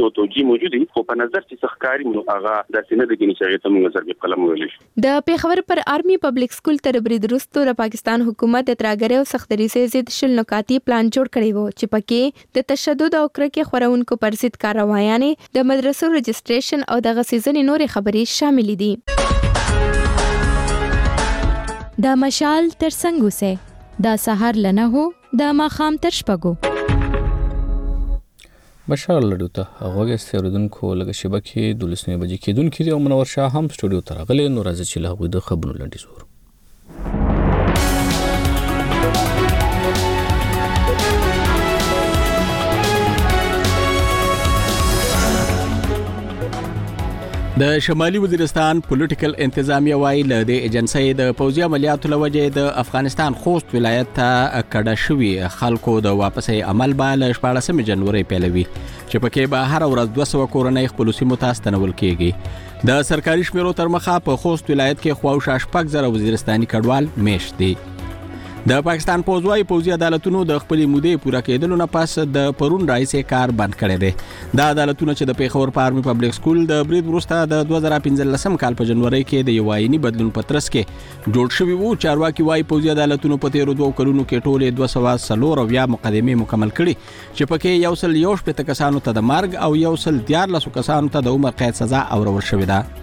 موجود دي خو په نظر چې سخکاری نو هغه د سینې د ګنې چې ته موږ ضرب قلم ویل شي. د پیښور پر آرمي پبلک سکول تر برید وروسته د پاکستان حکومت د ترګری او سختري سره ضد شل نکاتی پلان جوړ کړی وو چې پکې د تشدد او کرکې خورونکو پر ضد کاروایانې د مدرسو رجسټریشن او د غسیزنې نورې خبرې شامل دي. د مشال تر څنګه سه د سحر لنه هو د ماخام تر شپګو مشال لډو ته هغه استوردونکو لګ شبکې دولسنه بجې کېدونکې دی او منور شاه هم سټوډیو ته راغلی نو راځي چې له هغه د خبرونو لنډي زور د شمالي وزیرستان پولیټیکل انتظامیه وایي له د ایجنسی د پوځي عملیاتو لوجې د افغانستان خوست ولایت ته کډه شوي خلکو د واپسې عمل به له شپاړسمې جنوري پیلوي چې پکې به هر ورځ دوه سوه کورنۍ خپلو سیمو ته ستنول کېږي. د سرکاري شمیرو تر مخه په خوست ولایت کې خواوشا شپږ زره وزیرستاني کډوال میشت دي. د پاکستان پوځ وايي پوځي عدالتونو د خپلې مودې پوره کېدلو نه پس د پرون راهیسې کار بند کړی دی. دا عدالتونه چې د پیښور په آرمي پبلک سکول د برید وروسته د دوه زره پنځلسم کال په جنوري کې د یو آئیني بدلون په ترڅ کې جوړ شوي وو. چارواکي وايي پوځي عدالتونو په تیرو دوه کلونو کې ټولې دوه سوه څلور اویا مقدمې مکمل کړي چې پکې یو سل یو شپېته کسانو ته د مرګ او یو سل دیارلسو کسانو ته د عمر قید سزا اورول شوې ده.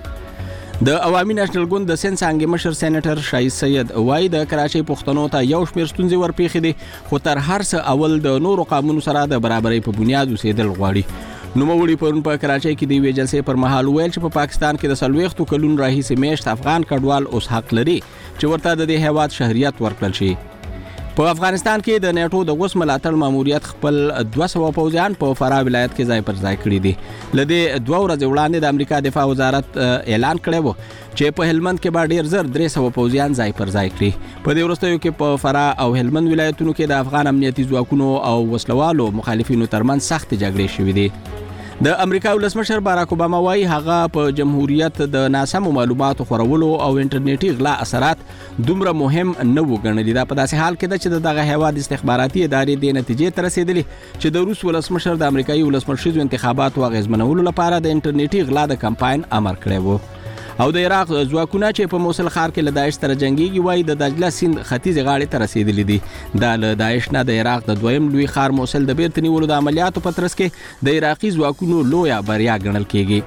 د عوامي نېشنل ګوند د سند څانګې مشر سېنیټر شاهید سید وایي د کراچۍ پښتنو ته یو شمېر ستونزې ورپېښې دي خو تر هر څه اول د نورو قانونو سره د برابرۍ په بنیاد اوسېدل غواړي. نوموړي پرون په کراچۍ کې د یوې جلسې پر مهال ویل چې په پاکستان کې د څلوېښتو کلونو راهیسې میشت افغان کډوال اوس حق لري چې ورته د دې هېواد شهریت ورکړل شي. په افغانستان کې د نیټو د اوس ملاتړ ماموریت خپل دوه سوه پوځیان په فراه ولایت کې ځای پر ځای کړي دي. له دې دوه ورځې وړاندې د امریکا دفاع وزارت اعلان کړی و چې په هلمند کې به ډیر زر درې سوه پوځیان ځای پر ځای کړي. په دې وروستیو کې په فراه او هلمند ولایتونو کې د افغان امنیتي ځواکونو او وسلوالو مخالفینو ترمنځ سختې جګړې شوې دي. د امریکا ولسمشر باراک اوباما وايي هغه په جمهوریت د ناسمو معلوماتو خورولو او انټرنیټي غلا اثرات دومره مهم نه و ګڼلي. دا په داسې حال کې ده چې دغه هیواد استخباراتي ادارې د نتیجې ته رسېدلي چې د روس ولسمشر د امریکایي ولسمشریزو انتخاباتو اغېزمنولو لپاره د انټرنیټي غلا د کمپاین امر کړی و. او د عراق ځواکونه چې په موصل ښار کې له داعش سره جنګيږي وايي د دجله سیند ختیځې غاړې ته رسېدلي دي. دا له داعش نه د عراق د دویم لوی ښار موصل د بیرته نیولو د عملیاتو په ترڅ کې د عراقي ځواکونو لویه بریا ګڼل کېږي.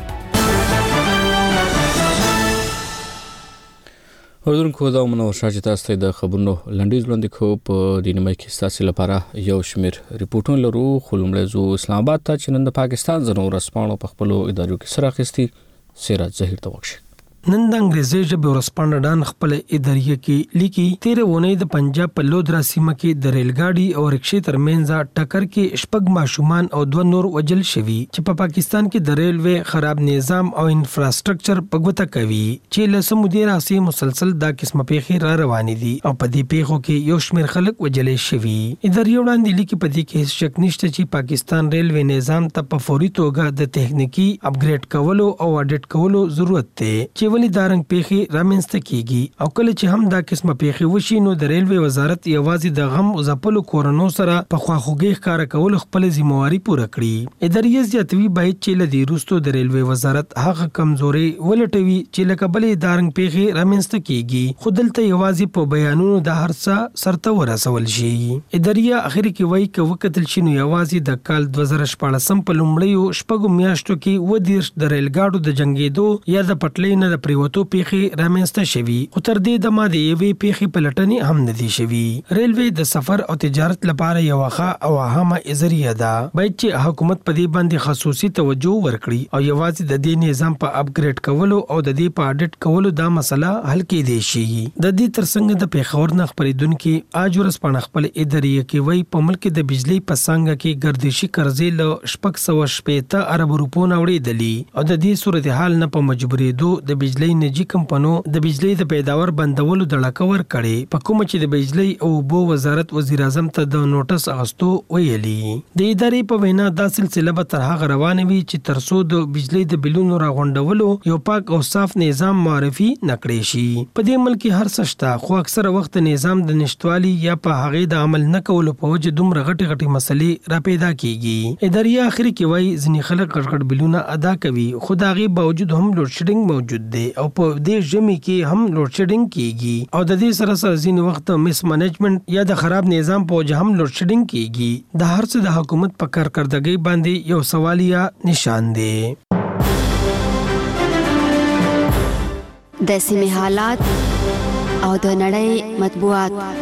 اوردونکو دا منور شاه چې تاسو ته د خبرونو لنډیز وړاندې کوو. په دې نیمه کې ستاسو لپاره یو شمېر ریپورټونه لرو خو لومړی ځو اسلام آباد ته چې نن د پاکستان ځینو ورځپاڼو په خپلو ادارو کې سر اخیستي. سیراج ظهیر ته وکړي. نن د انګریزي ژبې ورځپاڼه ډان خپل اداریه کې لیکي تیر ونې د پنجاب په لودرا سیمه کې د ریل گاډي او رکشې ترمنځ ټکر کې شپږ ماشومان او دوه نور وجل شوي چې په پاکستان کې د ریلوي خراب نظام او انفراستراکچر په ګوته کوي چې له سمودي راسي مسلسل دا قسمه پیښې را روانې دي او په دې پیښو کې یو شمېر خلک وجل شوي. اداریه وړاندې لیکي په دې کې شک نشته چې پاکستان ریلوي نظام ته په فوري توګه د تخنیکی اپګریډ کولو او اډیټ کولو ضرورت دی چې ولې دا رنګ پیښې رامنځته کیږي او کله چې هم دا قسمه پیښې وشي نو د ریلوي وزارت یوازې د غم او ځپلو کورونو سره په خواخوږۍ ښکاره کول خپل ذمہواری پوره کړي. اداریه زیاتوي باید چې له دې وروسته د ریلوي وزارت هغه کمزوري ولټوي چې لکه بلې دا رنګ پیښې رامنځته کیږي خو دلته یوازې په بیانونو د هر څه سرته ورسول شي. اداریه اخر کې وایي چې وکتل شي نو یوازې د کال دوه زره شپاړسم په لومړیو شپږو میاشتو کې و دیرش د ریل ګاډو د جنگېدو یا د پټلۍ نه د پریوتو پیښې رامنځته شوي خو تر دې دمه د یوې پیښې پلټنې هم نه دي شوي. ریلوي د سفر او تجارت لپاره یو ښه او اهمه ذریعہ ده. باید چې حکومت په دې باندې خصوصي توجه ورکړي او یوازې د دې نظام په اپګریډ کولو او د دې په اډیټ کولو دا مسله حل کېدای شي. د دې ترڅنګ د پیښور نه خبرېدونکي اج ورځپاڼه خپل اداریه کې وایي په ملک د بجلی په څانګه کې ګردشي قرضې له شپږ سوه شپېته ارب روپو نه وړېدلي او د دې صورتحال نه په مجبورېدو د بجلی بجلی نجی کمپنو د بجلی د پیداوار بندولو د ډاکور کړي په کوم چې د بجلی او بو وزارت وزیر اعظم ته د نوټس اغستو ویلي د ادارې په وینا دا سلسله به تر هغه روانه وي چې ترڅو د بجلی د بلونو راغونډولو یو پاک او صاف نظام معرفي نکړي شي. په دې ملک هر څه شته خو اکثره وخت نظام د نشټوالي یا په هغه د عمل نه کولو په وجه دومره غټي غټي مسلې را پیدا کیږي. ادارې اخر کې وایي ځینې خلک غټ بلونه ادا کوي خو دا غي باوجود هم لوډ شیډینګ موجود دی او په دې ژمي کې هم لوډ شیډینګ کیږي او د دې سره سره ځینې وخت مس منیجمنت یا د خراب نظام په وجه هم لوډ شیډینګ کیږي. د هر څه د حکومت په کارکردګۍ باندې یو سوالیه نشان دی. د سیمې حالات او د نړۍ مطبوعات.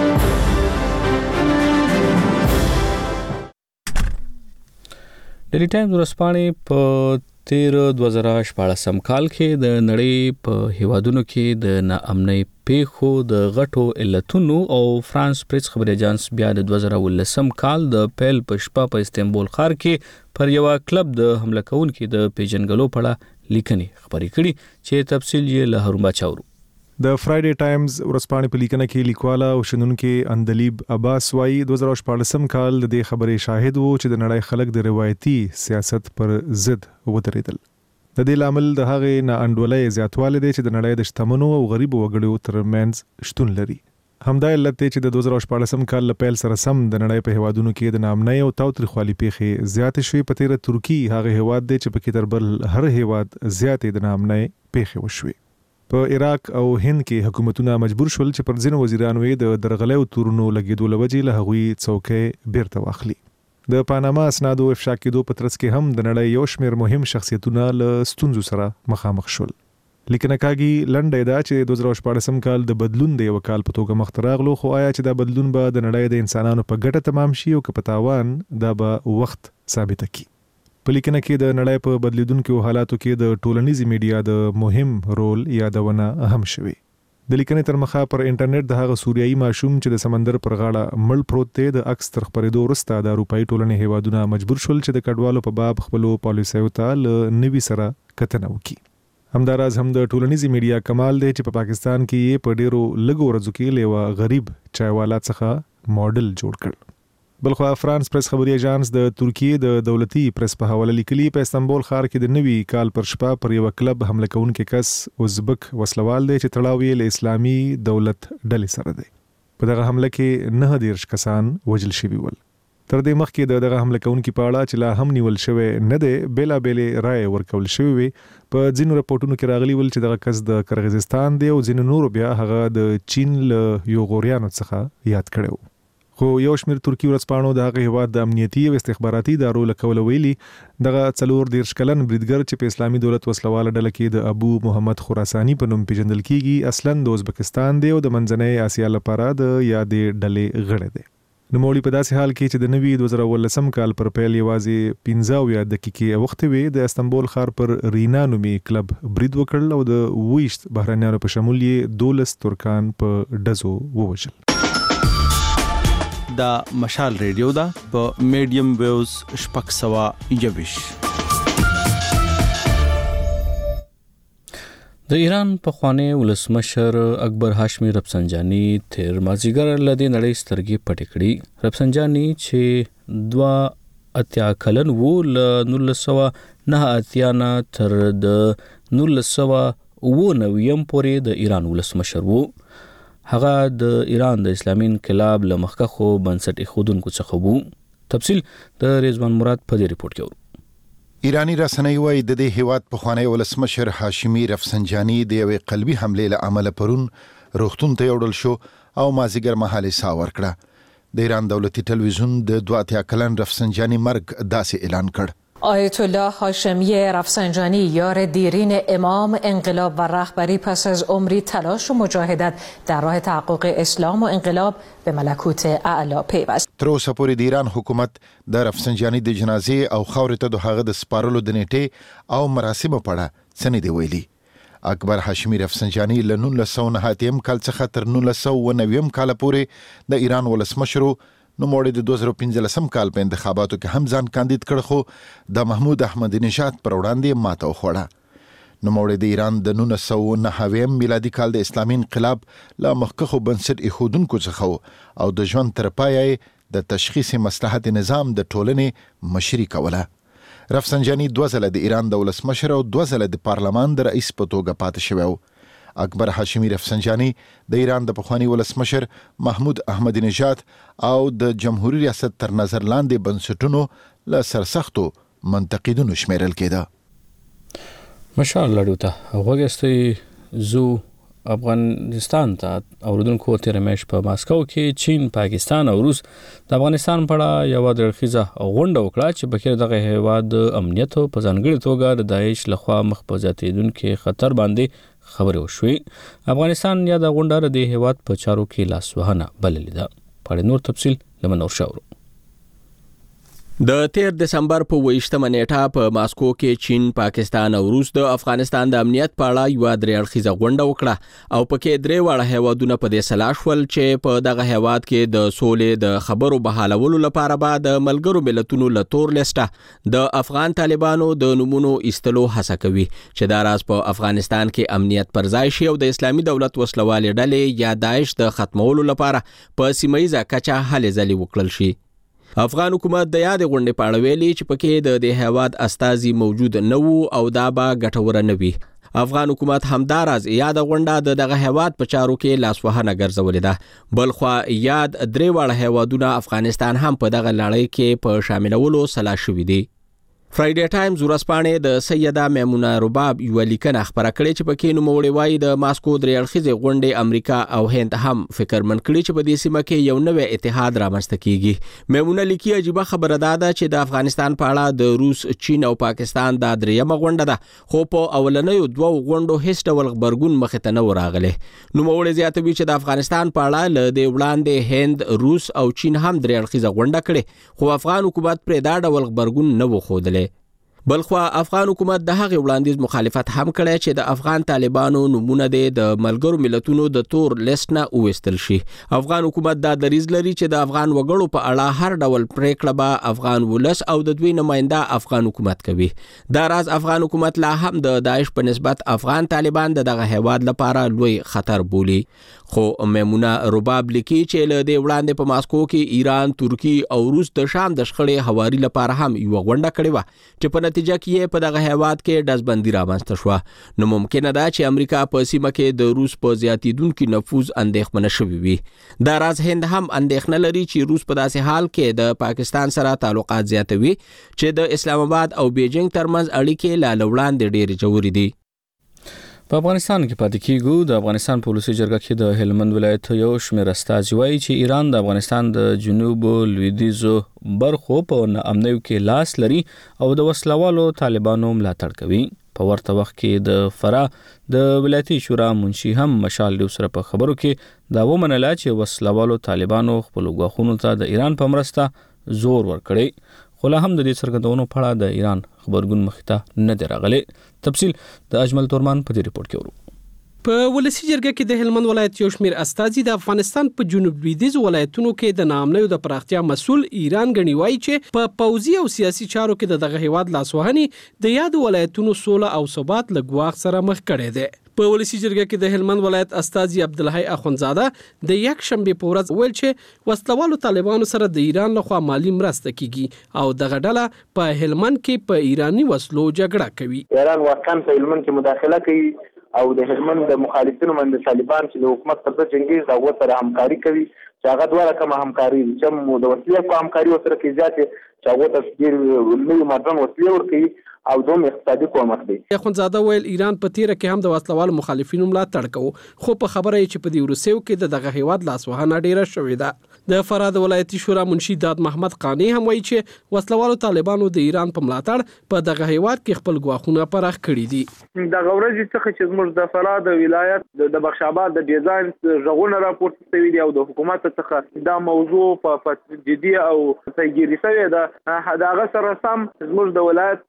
ډیلی ټایمز ورځپاڼې په تیر دوه زره شپاړسم کال کې د نړۍ په هیوادونو کې د ناامنۍ پیښو د غټو علتونو او فرانس پریس خبري اژانس بیا د دوه زره ولسم کال د پیل په شپه په استنبول ښار کې پر یو کلب د حمله کوونکو د پیژنګلو په اړه لیکنې خبرې کړي چې تفصیل یې له هارون باچاورو. د فرایډے ټایمز ورځپاڼې په لیکنه کې لیکواله او شنونکو اندلیب عباس وايي دوه زره شپاړسم کال د دې خبرې شاهد وو چې د نړۍ خلک د روایتي سیاست پر ضد ودرېدل. د دې لامل د هغې ناانډولۍ زیاتوالی دی چې د نړۍ د شتمنو او غریبو وګړو ترمنځ شتون لري. همدا علت دی چې د دوه زره شپاړسم کال له پیل سره سم د نړۍ په هیوادونو کې د ناامنۍ او تاوتریخوالي پیښې زیاتې شوې. په تیره ترکی هغه هیواد دی چې پکې تر بل هر هیواد زیاتې د ناامنۍ پیښې وشوې. په عراق او هند کې حکومتونه مجبور شول چې پر ځینو وزیرانو یې د درغلۍ او تورونو لګېدو له وجې له هغوی څوکۍ بیرته واخلي. د پاناما اسنادو افشا کېدو په ترڅ کې هم د نړۍ یو شمېر مهم شخصیتونه له ستونزو سره مخامخ شول. لیکنه کاږي لنډه ده چې دوه زره شپاړسم کال د بدلون د یو کال په توګه مخ ته راغلو خو آیا چې دا بدلون به د نړۍ د انسانانو په ګټه تمام شي او که په تاوان دا به وخت ثابت کړي. په لیکنه کې د نړۍ په بدلیدونکو حالاتو کې د ټولنیزي میډیا د مهم رول یادونه اهم شوی. د لیکنې تر مخه پر انټرنیټ د هغه سوریایي ماشوم چې د سمندر پر غاړه مړ پروت دی د عکس تر خپرېدو وروسته د اروپایي ټولنې هیوادونه مجبور شول چې د کډوالو په باب خپلو پالیسیو ته له نوي سره کتنه وکړي. همداراز هم د ټولنیزي میډیا کمال دی چې په پاکستان کې یې په ډیرو لږو ورځو کې له یوه غریب چایوالا څخه ماډل جوړ کړ. بلخوا فرانس پریس خبري اژانس د ترکیې د دولتي پریس په حواله لیکلي په استنبول ښار کې د نوي کال پر شپه پر یو کلب حمله کوونکی کس ازبک وسلوال دی چې تړاو یې له اسلامي دولت ډلې سره دی. په دغه حمله کې نه دیرش کسان وژل شوي ول. تر دې مخکې د دغه حمله کوونکي په اړه چې لا هم نیول شوی نه دی بیلا بیلې رائے ورکول شوی وي. په ځینو راپورټونو کې راغلي ول چې دغه کس د قرغیزستان دی او ځینو نورو بیا هغه د چین له یوغوریانو څخه یاد کړو. خو یو شمېر ترکی ورځپاڼو د هغه هیواد د امنیتي او استخباراتي ادارو له کوله ویلي دغه څلور دیرش کلن بریدګر چې په اسلامي دولت وسلواله ډله کې د ابو محمد خراساني په نوم پیژندل کیږي اصلاً د ازبکستان دی او د منځنۍ اسیا لپاره د یادې ډلې غړی دی. نوموړي په داسې حال کې چې د نوي دوه زره ولسم کال پر پیل یوازې پنځه اویا دقیقې وخت وي د استنبول ښار پر رینا نومي کلب برید وکړل او د ویشت بهرنیانو په شمول یې دولس ترکان په ډزو ووژل. دا مشال ریډیو دا په میډیم ویوز شپږ سوه یوویش. د ایران پخوانی ولسمشر اکبر هاشمي رفسنجاني تیر مازیګر لدې نړۍ سترګې پټې کړې. رفسنجاني چې دوه اتیا کلن وو له نولس سوه نه اتیا نه تر د نولس سوه اووه نویم پورې د ایران ولسمشر وو. هغه د ایران د اسلامي انقلاب له مخکښو بنسټ ایښودونکو څخه وو. تفصیل د رضوان مراد په دې ریپورت کې ورو. ایرانی رسنۍ وايي د دې هیواد پخوانی ولسمشر هاشمي رفسنجاني د یوې قلبي حملې له امله پرون روغتون ته یوړل شو او مازیګر مهال یې ساه ورکړه. د ایران دولتي تلویزیون د دوه اتیا کلن رفسنجاني مرګ داسې اعلان کړ: آیت الله هاشمی رفسنجانی یار دیرین امام انقلاب و رهبری پس از عمری تلاش و مجاهدت در راه تحقق اسلام و انقلاب به ملکوت اعلی پیوست. تر اوسه پورې د ایران حکومت د رفسنجاني د جنازې او خاورې ته د هغه د سپارلو د نیټې او مراسمو په اړه څه نه دی ویلي. اکبر هاشمي رفسنجاني له نولس سوه نه اتیا کال څخه تر نولس سوه اووه نوي کال پورې د ایران ولسمشر نو موړي د دوه زره پنځلسم کال په انتخاباتو کې هم ځان کاندید کړ خو د محمود احمدی نژاد پر وړاندې ماته وخوړه. نوموړي د ایران د نولس سوه نهه میلادي کال د اسلامي انقلاب له مخکښو بنسټ ایښودونکو څخه او د ژوند تر پایه د تشخیص مصلحت نظام د ټولنې مشري کوله. رفسنجاني دوه ځله د ایران د ولسمشر او دوه ځله د پارلمان د رئیس په توګه پاتې شوی و. اکبر هاشمي رفسنجاني د ایران د پخواني ولسمشر محمود احمدي نژاد او د جمهوریت ریاست تر نظر لاندې بنسټونو له سرسختو منتقدونو شمیرل کېده. مشال لړیو ته غوږستئ زو افغانستان ته اوردونکو تیر میش په ماسکو کې چین، پاکستان او روس د افغانستان په اړه یو د رخصه غونډه وکړه چې بکیر دغه هیواد امنیت په ځانګړي توګه د داعش لخوا مخ په زیاتېدونکو خطر باندې خبرې وشوې. افغانستان یا د غونډه د هیواد په چارو کې لاسوهنه بللې ده. په نور تفصیل لمن اور شاورو. د تیر دسمبر په ویشتمه نیټه په ماسکو کې چین، پاکستان او روس د افغانستان د امنیت په اړه یو درې اړخیزه غونډه وکړه او پکې درې واړه هیوادونه په دې سلا شول چې په دغه هیواد کې د سولې د خبرو بحالولو لپاره به د ملګرو ملتونو له تور لیسټه د افغان طالبانو د نمونو ایستلو هڅه کوي چې دا راز په افغانستان کې امنیت پر ځای شي او د اسلامي دولت وسلوالې ډلې یا داعش د ختمولو لپاره په سیمه کچه هلې ځلې وکړل شي. افغان حکومت د یاد غونډې په اړه ویلي چې پکې د دې هیواد استازي موجود نه وو او دا به ګټوره نه وي. افغان حکومت همداراز یاد غونډه د دغه هیواد په چارو کې لاسوهنه ګرځولې ده. بلخوا یاد درې واړه هیوادونه افغانستان هم په دغه لړۍ کې په شاملولو سلا شوي دي. فرایډے ټایمز ورځپاڼې د سیده میمونه رباب یو لیکنه خبره کړې چې پکې نوموړي وایي د ماسکو درې اړخیزې غونډې امریکا او هند هم فکرمن کړي چې په دې سیمه کې یو نوی اتحاد رامنځته کیږي. میمونه لیکي عجیبه خبره ده چې د افغانستان په اړه د روس، چین او پاکستان د درېیمه غونډه ده خو په اولنیو دوه غونډو هیڅ ډول خبرګون مخې ته نه ورغلی. نوموړي زیاتوي چې د افغانستان په اړه له دې وړاندې هند، روس او چین هم درې اړخیزه غونډه کړې خو افغان حکومت پرې دا ډول خبرګون نه و ښودلی. بلخوا افغان حکومت د هغې وړاندیز مخالفت هم کړی چې د افغان طالبانو نمونه د ملګرو ملتونو د تور لیست نه وویستل شي. افغان حکومت دا دریځ لري چې د افغان وګړو په اړه هر ډول پریکړه به افغان ولس او د دوی نماینده افغان حکومت کوي. دا راز افغان حکومت لا هم د داعش په نسبت افغان طالبان د دغه هیواد لپاره لوی خطر بولي. خو میمونه رباب لیکي چې له دې وړاندې په ماسکو کې ایران، ترکی او روس د شام د شخړې هواري لپاره هم یو غونډه کړې وه چې په نتیجه کې په دغه هیواد کې ډزبندي رامنځته شوه. نو ممکنه ده چې امریکا په سیمه کې د روس په زیاتېدونکي نفوذ اندېښمنه شوې وي. دا راز هند هم اندېښنه لري چې روس په داسې حال کې د پاکستان سره تعلقات زیاتوي چې د اسلام آباد او بیجینګ ترمنځ اړیکې لا له وړاندې ډېرې ژورې دي. په افغانستان کې پاتې کیږو. د افغانستان پولیسي جرګه کې د هلمند ولایت یو شمېر استازي وایي چې ایران د افغانستان د جنوب لویدیځو برخو په ناامنیو کې لاس لري او د وسلوالو طالبانو ملاتړ کوي. په ورته وخت کې د فراه د ولایتي شورا منشي هم مشال ډیو سره په خبرو کې دا ومنله چې وسلوالو طالبانو خپل غواخونو ته د ایران په مرسته زور ورکړي. خو لا هم د دې څرګندونو په اړه د ایران خبرګون مخې ته نه دی راغلی. تفصیل د اجمل تورمان په دې ریپورت کې ورو. په ولسی جرګه کې د هلمند ولایت یو شمېر استازي د افغانستان په جنوب لویدیځ ولایتونو کې د ناامنیو د پراختیا مسول ایران غنی وایي چې په پوځي او سیاسي چارو کې دغه هیواد لاسوهنې د یاد ولایتونو سوله او ثبات له ګواښ سره مخ کړي دي. په ولسی جرګه کې د هلمند ولایت استازي عبدالحی اخونزاده د یک شنبه په ورځ ویل چې وسلوالو طالبانو سره د ایران لخوا مالی مرسته کیږي او دغه ډله په هلمند کې په ایرانی وسلو جګړه کوي. ایران واقعا په هلمند کې مداخله کوي او د هلمند د مخالفینو من د طالبان چې د حکومت پر ضد جنگیز دا وسره همکاري کوي چې هغه دواړه کوم همکاري چې مو د وسلې په همکاري سره کې زیاتې چې هغه تصویر نوې ماډرن وسلې ورکوي او دوم اقتصادي کومک دی. اخونزاده ویل ایران په تیره کې هم د وسلوال مخالفینو ملاتړ کوي خو په خبره چې په دې روسیو کې دغه هیواد لاسوهنه ډیره شوې ده. د فراه د ولایتي شورا منشي داد محمد قانی هم وایي چې وسلوالو طالبانو د ایران په ملاتړ په دغه هیواد کې خپل ګواښونه پراخ کړي دي. د غورځ څخه چې زموږ د فراه د ولایت د بخش آباد د ډیزاین ژغونه راپورته شوي دي او د حکومت څخه دا موضوع په جدي او پیګیري شوې ده. دا هغه سره سم زموږ د ولایت پر ولایت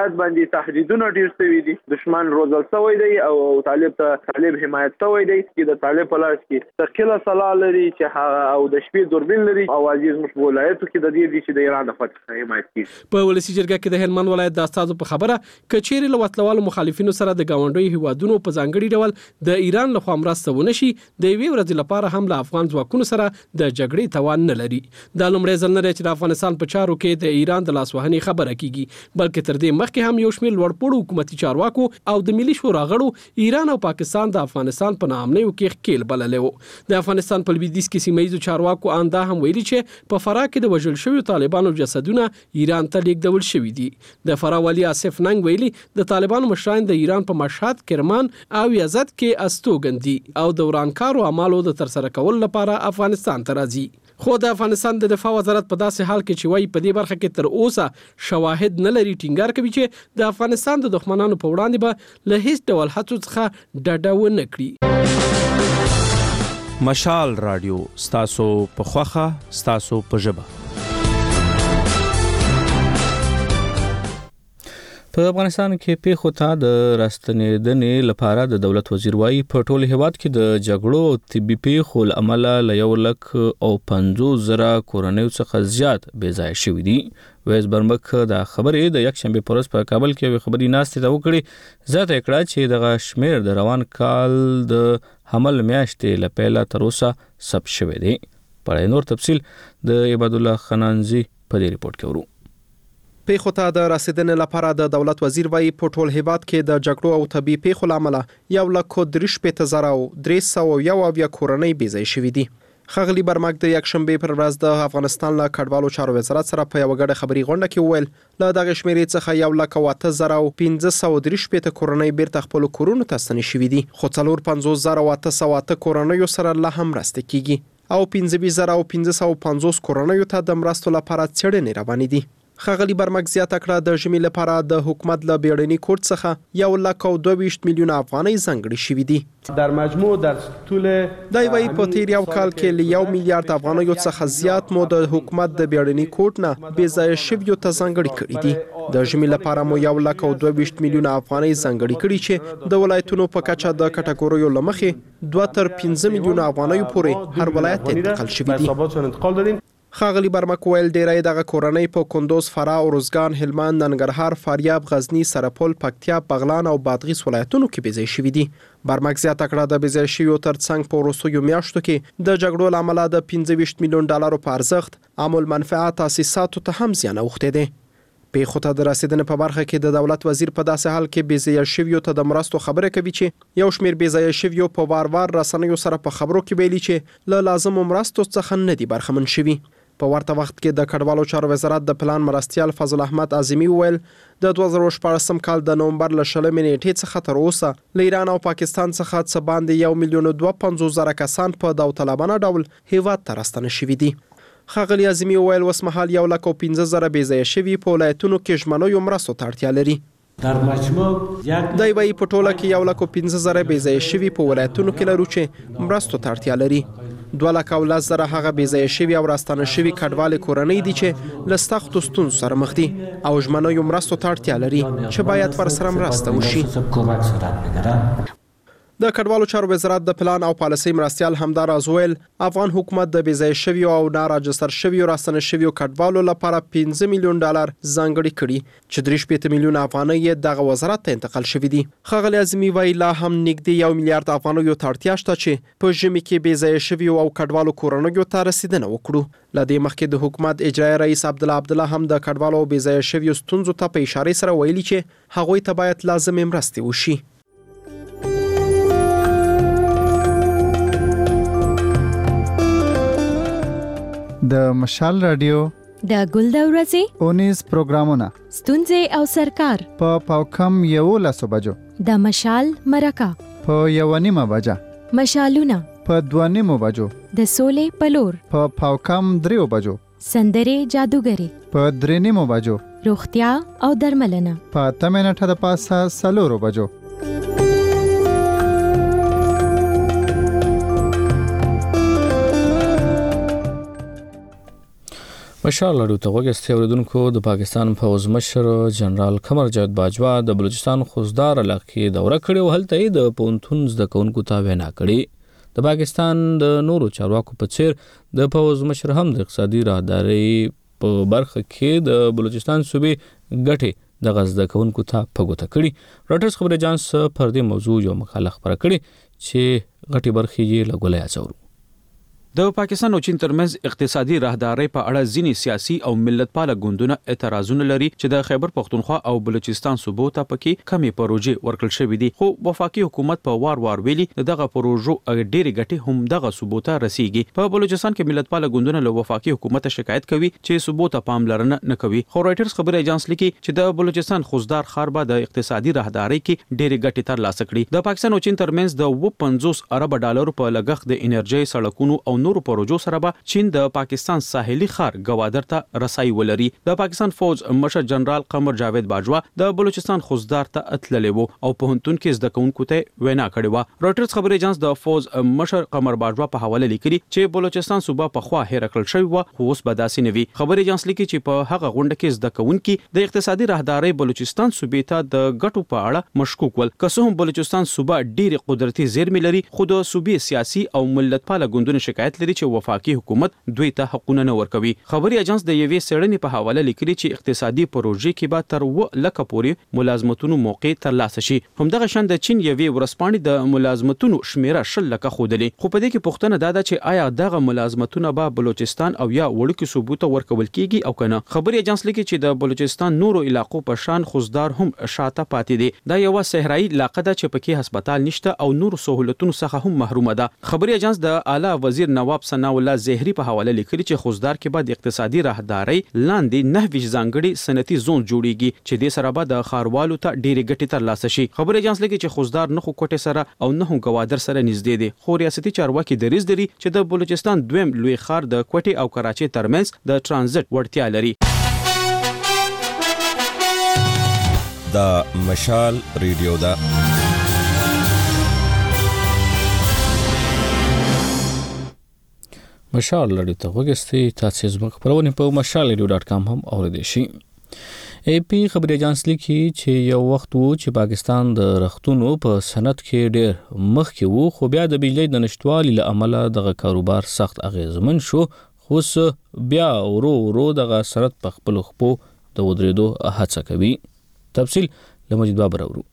هیواد باندې تهدیدونه ډیر شوي دي. دشمن روزل شوی دی او طالب ته طالب حمایت شوی دی چې د طالب په لاس کې ثقيله سلاح لري چې هغه او د شپې دوربین لري او عزیز مش ولایتو کې د دې دي چې د ایران د فتح حمایت کوي. په ولسی جرګه کې د هلمند ولایت د استادو په خبره کچېری له وټلوالو مخالفینو سره د گاونډي هیوادونو په ځانګړي ډول د ایران له خوا مرسته ونشي د یوې ورځې لپاره هم له افغان ځواکونو سره د جګړې توان نه لري. دا لومړی ځل نه دی چې د افغانستان په چارو کې د ایران د لاسوهنې خبره کیږي، بلکې تر دې مخکې هم یو شمېر لوړپوړو حکومتي چارواکو او د ملي شورا غړو ایران او پاکستان د افغانستان په نامنیو کې ښکیل بللی و. د افغانستان په لویدیځ کې سیمه ییزو چارواکو اندا هم ویلي چې په فراه کې د وژل شویو طالبانو جسدونه ایران ته لیږدول شوي دي. د فراه والي آصف ننګ ویلي د طالبانو مشران د ایران په مشهد، کرمان او یزد کې استوګن دي او د ورانکارو اعمالو د ترسره کولو لپاره افغانستان ته راځي. خو د افغانستان د دفاع وزارت په داسې حال کې چې وایي په دې برخه کې تر اوسه شواهد نه لري ټینګار کوي چې د افغانستان د دښمنانو په وړاندې به له هیڅ ډول هڅو څخه ډډه ونه کړي. مشال رادیو ستاسو په خوخه ستاسو په ژبه. په افغانستان کې پیښو ته د راستنېدنې لپاره د دولت وزیر وايي په ټول هیواد کې د جګړو او طبي پیښو له امله له یو لک او پنځوس زره کورنیو څخه زیات بې ځایه شوي دي. ویس برمک د خبرې د یکشنبه په ورځ په کابل کې خبري ناستې ته وکړي. زیاته کړه چې دغه شمیر د روان کال د حمل میاشتې له پیله تر اوسه ثبت شوی دی. په نور تفصیل د عباد الله خنانزي په دې ریپورت کې ورو. پیښو ته د رسیدنې لپاره د دولت وزیر وايي په ټول هیواد کې د جګړو او طبي پیښو لامل یو لک درې شپېته زره او درې سوه یو اویا کورنۍ بې ځایه شوي دي. ښاغلي برمک د یکشنبه پر ورځ د افغانستان له کډوالو چارو وزارت سره په یو غړ خبري غونډه کې وویل له دغه شمیرې څخه یو لک اته زره او پنځه سوه درې شپېته کورنۍ بیرته خپل کورونو ته ستنې شوي دي، خو څلور پنځوس زره او اته سوه اته کورنیو سره لا هم مرسته کیږي او پنځه ویشت زره او پنځه سوه پنځوس کورنیو ته د مرستو لپاره څېړنې روانې دي. ښاغلي برمک زیاته کړه د ژمي لپاره د حکومت له بیړني کوډ څخه یو لک او دوه ویشت میلیونه افغانۍ ځانګړي شوي دي. در مجموع در طول دا وایي په تیر یو کال کې له یو میلیارډ افغانیو څخه زیات مو د حکومت د بیړني کوډ نه بې ځایه شویو ته ځانګړي کړي دي. د ژمي لپاره مو یو لک او دوه ویشت میلیونه افغانۍ ځانګړي کړي چې د ولایتونو په کچه د کټګوریو له مخې دوه تر پنځه میلیونه افغانیو پورې هر ولایت ته انتقال شوي دي. ښاغلي برمک ویل ډیری دغه کورنۍ په کندوز، فراه، ارزګان، هلمند، ننګرهار، فاریاب، غزنی، سرپل، پکتیا، بغلان او بادغیس ولایتونو کې بې ځایه شوي دي. برمک زیاته کړه د بې ځایه شویو تر څنګ په وروستیو میاشتو کې د جګړو له امله د پنځه ویشت میلیون ډالرو په ارزښت عام المنفعه تاسیساتو ته هم زیان اوښتی دی. پیښو ته د رسیدنې په برخه کې د دولت وزیر په داسې حال کې بې ځایه شویو ته د مرستو خبره کوي چې یو شمېر بې ځایه شویو په وار وار رسنیو سره په خبرو کې ویلي چې له لازمو مرستو څخه نه دي برخمن شوي. په ورته وخت کې د کډوالو چارو وزارت د پلان مرستیال فضل احمد اعظمي وویل د دوه زره شپاړسم کال د نومبر له شلمې نیټې څخه تر اوسه له ایران او پاکستان څخه څه باندې یو میلیون دوه پنځوس زره کسان په داوطلبانه ډول هیواد ته راستنه شوي دي. ښاغلي اعظمي وویل اوسمهال یو لک او پنځه زره بې ځایه شوي په ولایتونو کې ژمنیو مرستو ته اړتیا لري. در مجموع دی وایي په ټوله کې یو لک او پنځه زره بې ځایه شوي په ولایتونو کې لرو چې مرستو ته اړتیا لري. دوه لک او لس زره هغه بې ځایه شوي او راستانه شوي کډوالې کورنۍ دي چې له سختو ستونزو سره مخ دي او ژمنیو مرستو ته اړتیا لري چې باید ورسره مرسته وشي. د کډوالو چارو وزارت د پلان او پالیسۍ مرستیال همداراز ویل افغان حکومت د بې ځایه شویو او ناراجستر شویو راستنه شویو کډوالو لپاره پنځه میلیون ډالر ځانګړي کړي چې درې شپېته میلیونه افغانۍ یې دغه وزارت ته انتقال شوي دي. ښاغلي اعظمي وایي لا هم نږدې یو میلیارډ افغانیو ته اړتیا شته چې په ژمي کې بې ځایه شویو او کډوالو کورنیو ته رسیدنه وکړو. له دې مخکې د حکومت اجرایي رئیس عبدالله عبدالله هم د کډوالو او بې ځایه شویو ستونزو ته په اشارې سره ویلي چې هغوی ته باید لازمې مرستې وشي. د مشال رادیو د ګل د ورځې اونیز پروګرامونه ستونزې او سرکار په پاوکم یو لسو بجو د مشال مرکه په یو نیمه بجه مشالونه په دوه نیمو بجو د سولې پلور په پاوکم دریو بجو سندرې جادوګری په درې نیمو بجو روغتیا او درملنه په اته منټه د پاسه څلورو بجو. مشال لړو ته وګستې اوریدونکو د پاکستان فوز مشر جنرال قمر جاوید باجوا د بلوچستان خوزدار علاقې دوره کړې او هلته د پونتون زده کوونکو ته وینا کړې د پاکستان د نورو چارواکو په څیر د فوز مشر هم د اقتصادي راهداري په برخه کې د بلوچستان صوبې ګټې د غزده کوونکو ته په ګوته کړي راټرز خبر اجانس پر دې موضوع یو مقاله خبره کړي چې غټي برخې یې لګولای اچورو د پاکستان او چین ترمنځ اقتصادي راهداري په اړه ځینی سیاسي او ملتپاله ګوندونه اعتراضونه لري چې د خیبر پختونخوا او بلوچستان صوبو ته پکې کمی پروژې ورکړل شوې دي خو وفاقي حکومت په وار وار ویلي دغه پروژو ډېری ګټې هم دغه صوبو ته رسیږي په بلوچستان کې ملتپاله ګوندونه له وفاقي حکومت شکایت کوي چې صوبو ته پاملرنه نه کوي خو رائټرز خبر اجانس لیکي چې د بلوچستان خوزدار ښار به د اقتصادي راهداري کې ډېری ګټې ترلاسه کړي د پاکستان او چین ترمنځ د پنځوس ارب ډالرو په لګښت د انرژي سړکونو او نورو پروژو سره به چین د پاکستان ساحلي ښار گوادر ته رسای ولري د پاکستان فوج مشر جنرال قمر جاوید باجوا د بلوچستان خوزدار ته اتللی وو او په هنتون کې زده کوونکو ته وینا کړې و رائټرز خبر اجانس د فوج مشر قمر باجوا په حواله لیکلي چې بلوچستان صوبه په خوا هیر کړل شوی و خو اوس به داسې نه وي خبر اجانس لیکي چې په هغه غونډه کې زده کوونکو د اقتصادي راهداري بلوچستان صوبې ته د ګټو په اړه مشکوک ول که څه هم بلوچستان صوبه ډېر قدرتي زیرمې لري خو د صوبې سیاسي او ملتپاله ګوندونو شکایت لري چې وفاقي حکومت دوی ته حقونه نه ورکوي خبري اجانس د یوې سړنې په حواله لیکلي چې اقتصادي پروژې کې به تر و لکه پورې ملازمتونو موقع ترلاسه شي همدغه شان د چین یوې ورسپانې د ملازمتونو شمیره شل لکه خودلې خو په دې کې پوښتنه دا ده چې آیا دغه ملازمتونه به بلوچستان او یا وړوکي صوبو ته ورکول کیږي او کنه خبري اجانس لیکي چې د بلوچستان نورو علاقو په شان خوزدار هم شاته پاتې دي دا یو صحرایي علاقه ده چې پکې هسپتال نشته او نورو سہولتونو څخه هم محرومه ده خبري اجانس د اعلی وزیر نواب ثنا الله زهري په حواله لیکلي چې خوزدار کې بعد اقتصادي راهداري لاندې نه ویش ځانګړي صنعتي زون جوړیږي چې د سره به د خاروالو ته ډېری ګټې ترلاسه شي خبر اجانس لیکي چې خوزدار نه خو کوټه سره او نه هم گوادر سره نږدې دي خو ریاستي چارواکي دریز لري چې د بلوچستان دویم لوی ښار د کوټه او کراچي ترمنځ د ترانزیت وړتیا لري دا مشال ریډیو دا مشال لړ ته وګستې تاسو زموږ خبرونه په مشال ریډیو ډاټ کام هم اوریدئ شئ ای پی خبري اجانس لیکي چې یو وخت وو چې پاکستان د رختونو په صنعت کې ډېر مخکې وو خو بیا د بجلی د نشټوالي له امله دغه کاروبار سخت اغیزمن شو خو بیا ورو ورو دغه صنعت په خپل خپو د ودرېدو هڅه کوي تفصیل له مجید بابر اورو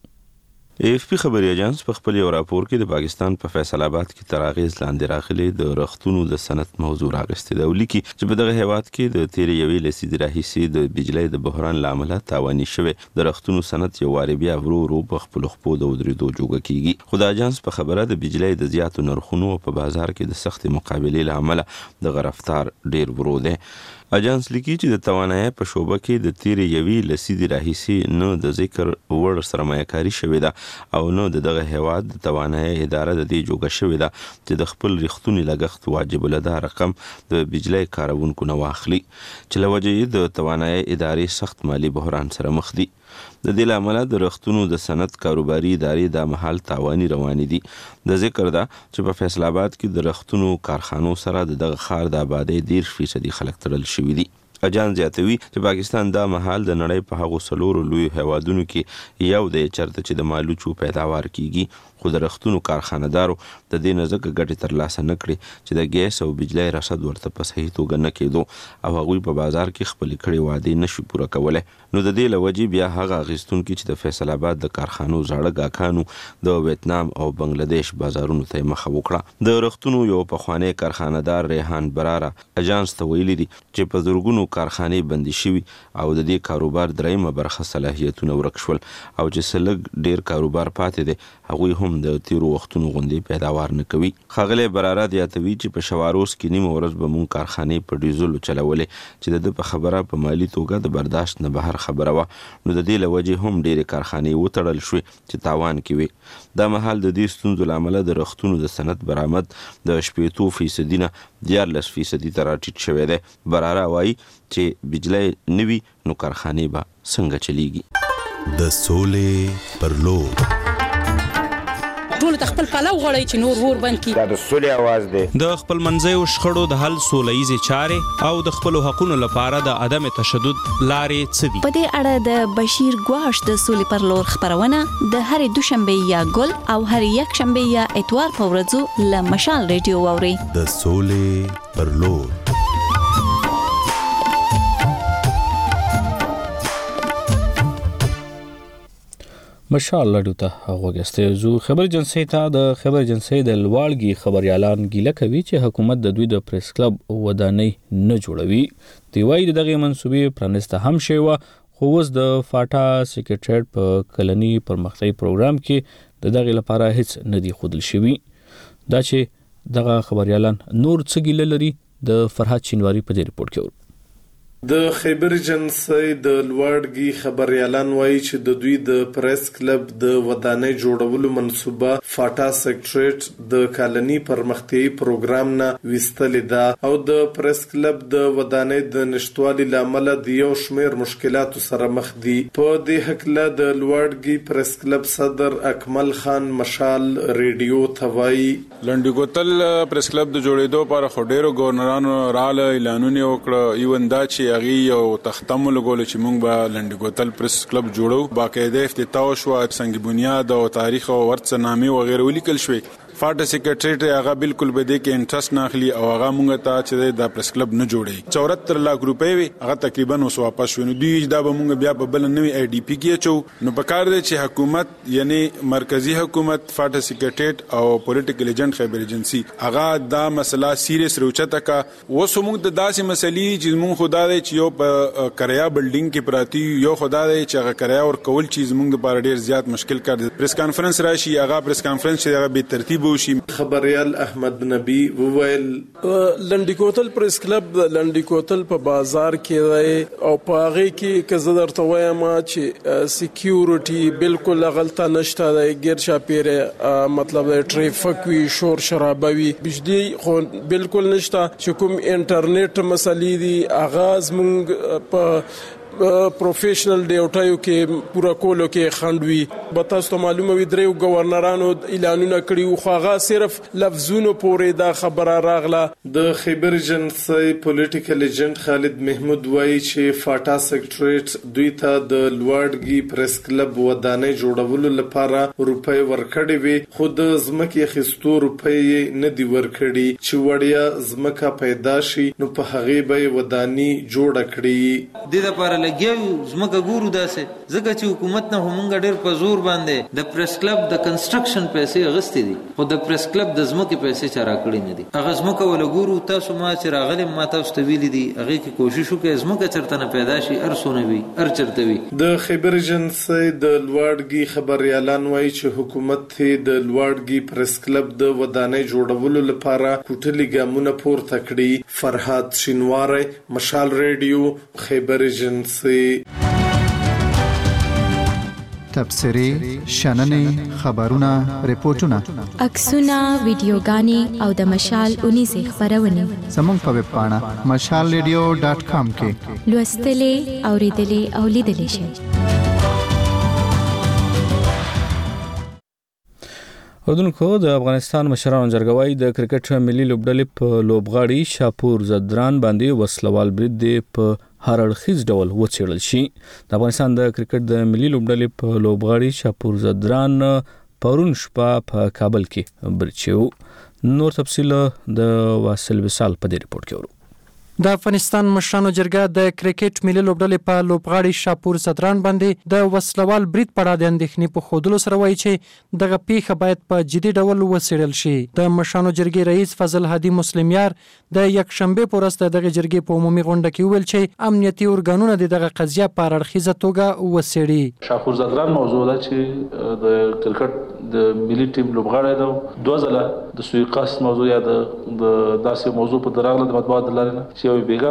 اف پی خبري اجانس په خپل یو راپور کې د پاکستان په فیصل آباد کې تراغیز لاندې راغلي د رختونو د صنعت موضوع راغستې ده ولیکي چې په دغه هیواد کې د تیر یوې لسیدي راهیسې د بجلی د بحران لامل تاواني شوی د رختونو صنعت یو واری بیا ورو ورو په خپل خپو د ودرېدو جوګه کیږي خو د اجانس په خبره د بجلی د زیاتو نرخونو په بازار کې د سخت مقابلې لامل د غرفتار ډیر ورو ده اجانس لیکي چې د توانایي په شوبه کې د تیر یوې لسیدي راهیسې نه د ذکر وړ سرمایه‌کاري شوې ده او نه د دغه هیواد د توانایي اداره د دې جوګه شوې ده چې د خپل رښتونی لګښت واجب الادا رقم د بجلی کارونکو نه واخلي چې لوجه د توانایي ادارې سخت مالی بحران سره مخ دي د دې لامل د رختونو د صنعت کاروباري ادارې د محل تاواني روانې دي د ذکر ده چې په فیصل آباد کې د رختونو کارخانو سره دغه ښار د آبادی ډیر فیصدي خلک تړل شوي دي اجانس زیاتوي چې پاکستان دا محل د نړۍ په هغو سلورو لوی هیوادونو کې یو دی چرته چې د مالوچو پیداوار کیږي خو د رختونو کارخانه‌دارو د دې نزدک ګټې ترلاسه نه کړي چې د ګیس او بجلی رسد ورته په صحیح توګه نه کېدو او هغوی په بازار کې خپل کړي وعده نشي پوره کولای نو د دې لوجې بیا هغه غیستونکو چې د فیصل آباد د کارخانو زړه گاکانو د ویتنام او بنگلاديش بازارونو ته مخه وکړه د رختونو یو پخوانی کارخانه‌دار ریحان براره اجانس ته ویلي دي چې په زورګونو کارخانې بندي شوي او د دې کاروبار دریمه برخه صلاحیتونه ورک شول او چې سلګ ډیر کاروبار پاتې دي هغوی هم د تیرو وختونو غوندې پیداوار نه کوي خاغله براره دیاتوي چې په شواروس کې نیمه ورځ به مون کارخانې په ډیزل چلولې چې د په خبره په مالی توګه د برداشت نه بهر خبره و نو د دې لوجې هم ډېرې کارخانې وتړل شوې چې تاوان کوي دا محل د دې ستونزو لامل د رختونو د صنعت برآمد د شپږ فیصد نه دیارلس فیصد ته راټیټ شوی دی براره وایي چې بجلی نوي نو کارخانې به څنګه چلیږي د سولې پر لور ټول خپل پلو غړي چې نور ور بند کی دا د سولې आवाज دی د خپل منځي شخړو د حل سولېزي چارې او د خپل حقوقو لپاره د عدم تشدد لارې څدي. په دې اړه د بشیر ګواش د سولې پر لور خبرونه د هر دوشنبه یا ګل او هر یک شنبه یا اتوار په ورځو له مشال ریډیو واوري. د سولې پر لور. مشال لډو ته غوښتل زو خبر جنسي ته د خبر جنسي د لوړګي خبريالان ګیله کوي چې حکومت د دوی د پریس کلب ودانۍ نه جوړوي. دی وايي دغه منسوبې پرانسته هم شوی و خو اوس د فاټا سیکریټریټ په کلنی پرمختیايي پروګرام کې د دغه لپاره هیڅ نه دی خودل شوی. دا چې دغه خبريالان نور څه ګیله لري د فرحات چینواری په دې ریپورت کې. د خیبر جنسي د لوړګي خبريالان وایي چې د دوی د پریس کلب د ودانۍ جوړولو منصوبه فاټا سیکریټریټ د کالنی پرمختیايي پروګرام نه وستلې ده او د پریس کلب د ودانۍ د نشټوالي لامل د یو شمېر مشکلاتو سره مخ دي. په دې حقله د لوړګي پریس کلب صدر اکمل خان مشال ریډیو ثوای لنډی ګوتل پریس کلب د جوړېدو لپاره خډېرو ګورنرانو رااله اعلانونه وکړه ایوندا چې هغه یو تختم لګول چې موږ به لنډی ګوتل پریس کلب جوړو باقاعده افتتاح شو څنګه بنیاد او تاریخ او ورڅنامې و غیره ولیکل شوی. فاټا سیکریټریټ هغه بالکل به دې کې انټرست نه اخلي او هغه مونږ ته چې د پریس کلب نه جوړي چورهتر لک روپۍ وي هغه تقریبا اوس واپس شو. نو دوی دا به مونږ بیا په بل نوې آی ډی پی کې چو نو په کار دی چې حکومت یعنی مرکزی حکومت فاټا سیکریټریټ او پولیټیکل ایجنټ خبر ایجنسی هغه دا مسله سیریس روچته کا اوس موږ د داسې مسلې چې مونږ خدا دی چې یو په کریا بلډینګ کې پراتی یو خدا دی چې هغه کریا اور کول چیز مونږ لپاره ډیر زیات مشکل کړ. پریس کانفرنس راشي هغه پریس کانفرنس چې هغه به ترتیب خبريال احمد نبی وویل لنډی کوتل پریس کلب لنډی کوتل په بازار کې دی او په هغه کې که زه درته وایم چې سکیورټي بالکل غلطه نشته دی غیر شاپیره مطلب ټریفیک وی شور شرابوي بجلی خو بالکل نشته چې کوم انټرنیټ مسلې دي آغاز مونږ په پروفیشنل ډیوټایو کې پورا کولو کې خندوي. به تاسو ته معلومه وي درې گورنرانو اعلانونه کړي خو هغه صرف لفظونو پورې دا خبره راغله. د خیبر جنسي پولیټیکل ایجنټ خالد محمود وایي چې فاټا سیکریټریټ دوی ته د لوړګي پریس کلب ودانۍ جوړولو لپاره روپۍ ورکړې وي خو د ځمکې اخیستو روپۍ نه دی ورکړي چې وړیا ځمکه پیدا شي نو په هغه به ودانۍ جوړ کړي. د لپاره لګیو زمکه ګورو داسه ځکه چې حکومت نه همغه ډېر په زور باندې د پریس کلب د کنستراکشن پیسې غستې دي خو د پریس کلب د زمکه پیسې چارا کړی نه دي. هغه زمکه ول ګورو تاسو ما چې راغلی ما تاسو ته ویل دي هغه کې کوشش وکړئ زمکه چرته نه پیدا شي ارسونه وي ار چرته وي. د خیبر جنسي د لوړګي خبريالان وایي چې حکومت ته د لوړګي پریس کلب د ودانۍ جوړولو لپاره کوټلي ګامونه پورته کړي. فرحات شینواری مشال ریډیو خیبر جنسي. تبصري شننې خبرونه ریپورتونه عکسونه ویډیوګانې او د مشال اونې سه خبرونه زموږ په ویب پاڼه مشال ریډیو ډاټ کام کې لوستلې اوریدلې او لیدلې شئ. اردوونکو د افغانستان مشرانو جرګوي د کرکټ ملي لوبډلې په لوبغاړي شاپور زدران باندې وسلوال برید په هر اړخیز ډول وڅېړل شي. د افغانستان د کرکټ د ملي لوبډلې په لوبغاړي شاپور زدران پرون شپه په کابل کې برید شو. نور تفصیل د واصل وصال په دې ریپورت کې ورو. د افغانستان مشرانو جرګه د کرکټ ملي لوبډلې په لوبغاړي شاپور زدران باندې د وسلوال برید په اړه د اندېښنې په خوندلو سره وایي چې دغه پیښه باید په جدي ډول وڅېړل شي. د مشرانو جرګې رئیس فضل هادي مسلمیار د یک شنبه په ورځ دغه جرګې په عمومي غونډه کې ویل چې امنیتي ارګانونه دغه قضیه په اړخیزه توګه وڅېړي. شاپور زدران موضوع ده چې د کرکټ د ملي ټیم لوبغاړی ده دوه ځله د سوی قصد موضوع یا د داسې موضوع په دراغله د مطبوعات لري نه چې یو بیګاو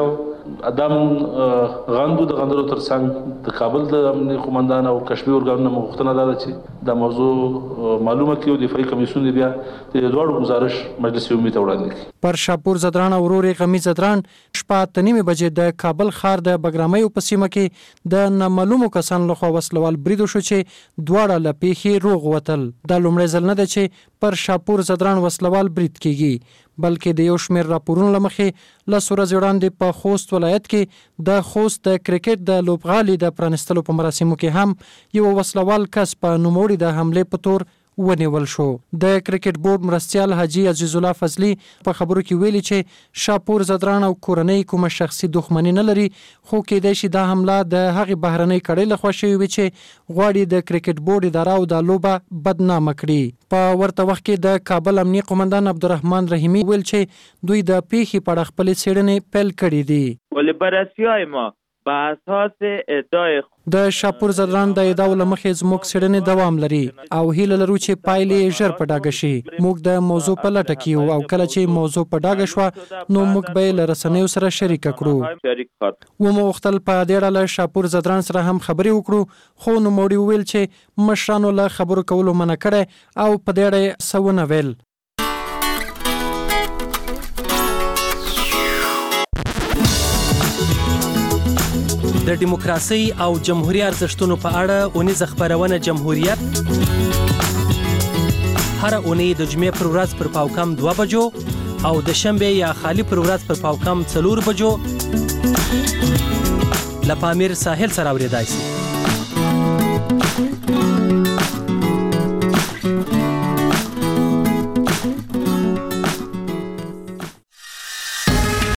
ادم غندو د غندلو ترڅنګ د کابل د امنیتي قومندان او کشفي ارګانونو مغوښتنه ده چې د موضوع معلومه کړي او دفاعي کمیسیون بیا د دوړو گزارش مجلس عمومي ته وړاندې کړي. پر شاپور زدران او ورور غمی زدران شپه تنیمه بجې د کابل ښار د بګرامۍ په سیمه کې د نامعلومو کسانو لخوا وسلوال برید وشو چې دواړه له پیښې روغ وتل. دا لومړی ځل نه ده چې پر شاپور زدران وسلوال برید کیږي، بلکې د یو شمېر راپورونو له مخې لس ورځې وړاندې په خوست ولایت کې د خوست د کرکټ د لوبغالي د پرانستلو په مراسمو کې هم یو وسلوال کس په نوموړي د حملې په تور ونیول شو. د کرکټ بورډ مرستیال حاجی عزیز الله فضلی په خبرو کې ویلي چې شاپور زدران او کورنۍ کومه شخصي دښمني نه لري، خو کېدای شي دا حمله د هغې بهرنۍ کړۍ لخوا شوې وي چې غواړي د کرکټ بورډ اداره او دا لوبه بدنامه کړي. په ورته وخت کې د کابل امنیتي قومندان عبدالرحمن رحیمی ویل چې دوی د پیښې په اړه خپلې څېړنې پیل کړي دي. ولې بررسی‌های ما په اساس ادعای د شاپور زدران د ادعاو له مخې زموږ څېړنې دوام لري او هیله لرو چې پایلې ژر په ډاګه شي. موږ د موضوع په لټه کې یو او کله چې موضوع په ډاګه شوه نو موږ به یې له رسنیو سره شریکه کړو. ومو غوښتل په دې اړه له شاپور زدران سره هم خبرې وکړو، خو نوموړي وویل چې مشرانو له خبرو کولو منع کړی او په دې اړه یې څه ونه ویل. د دیموکراسي او جمهوریت ارزښتونو په اړه اونیزه خبرونه جمهوریت هر اونۍ د جمعې پر ورځ پر پاوکم دوه بجو او د شنبه یا خالی پر ورځ پر پاوکم څلور بجو له پامیر ساحل سره اوریدای شي.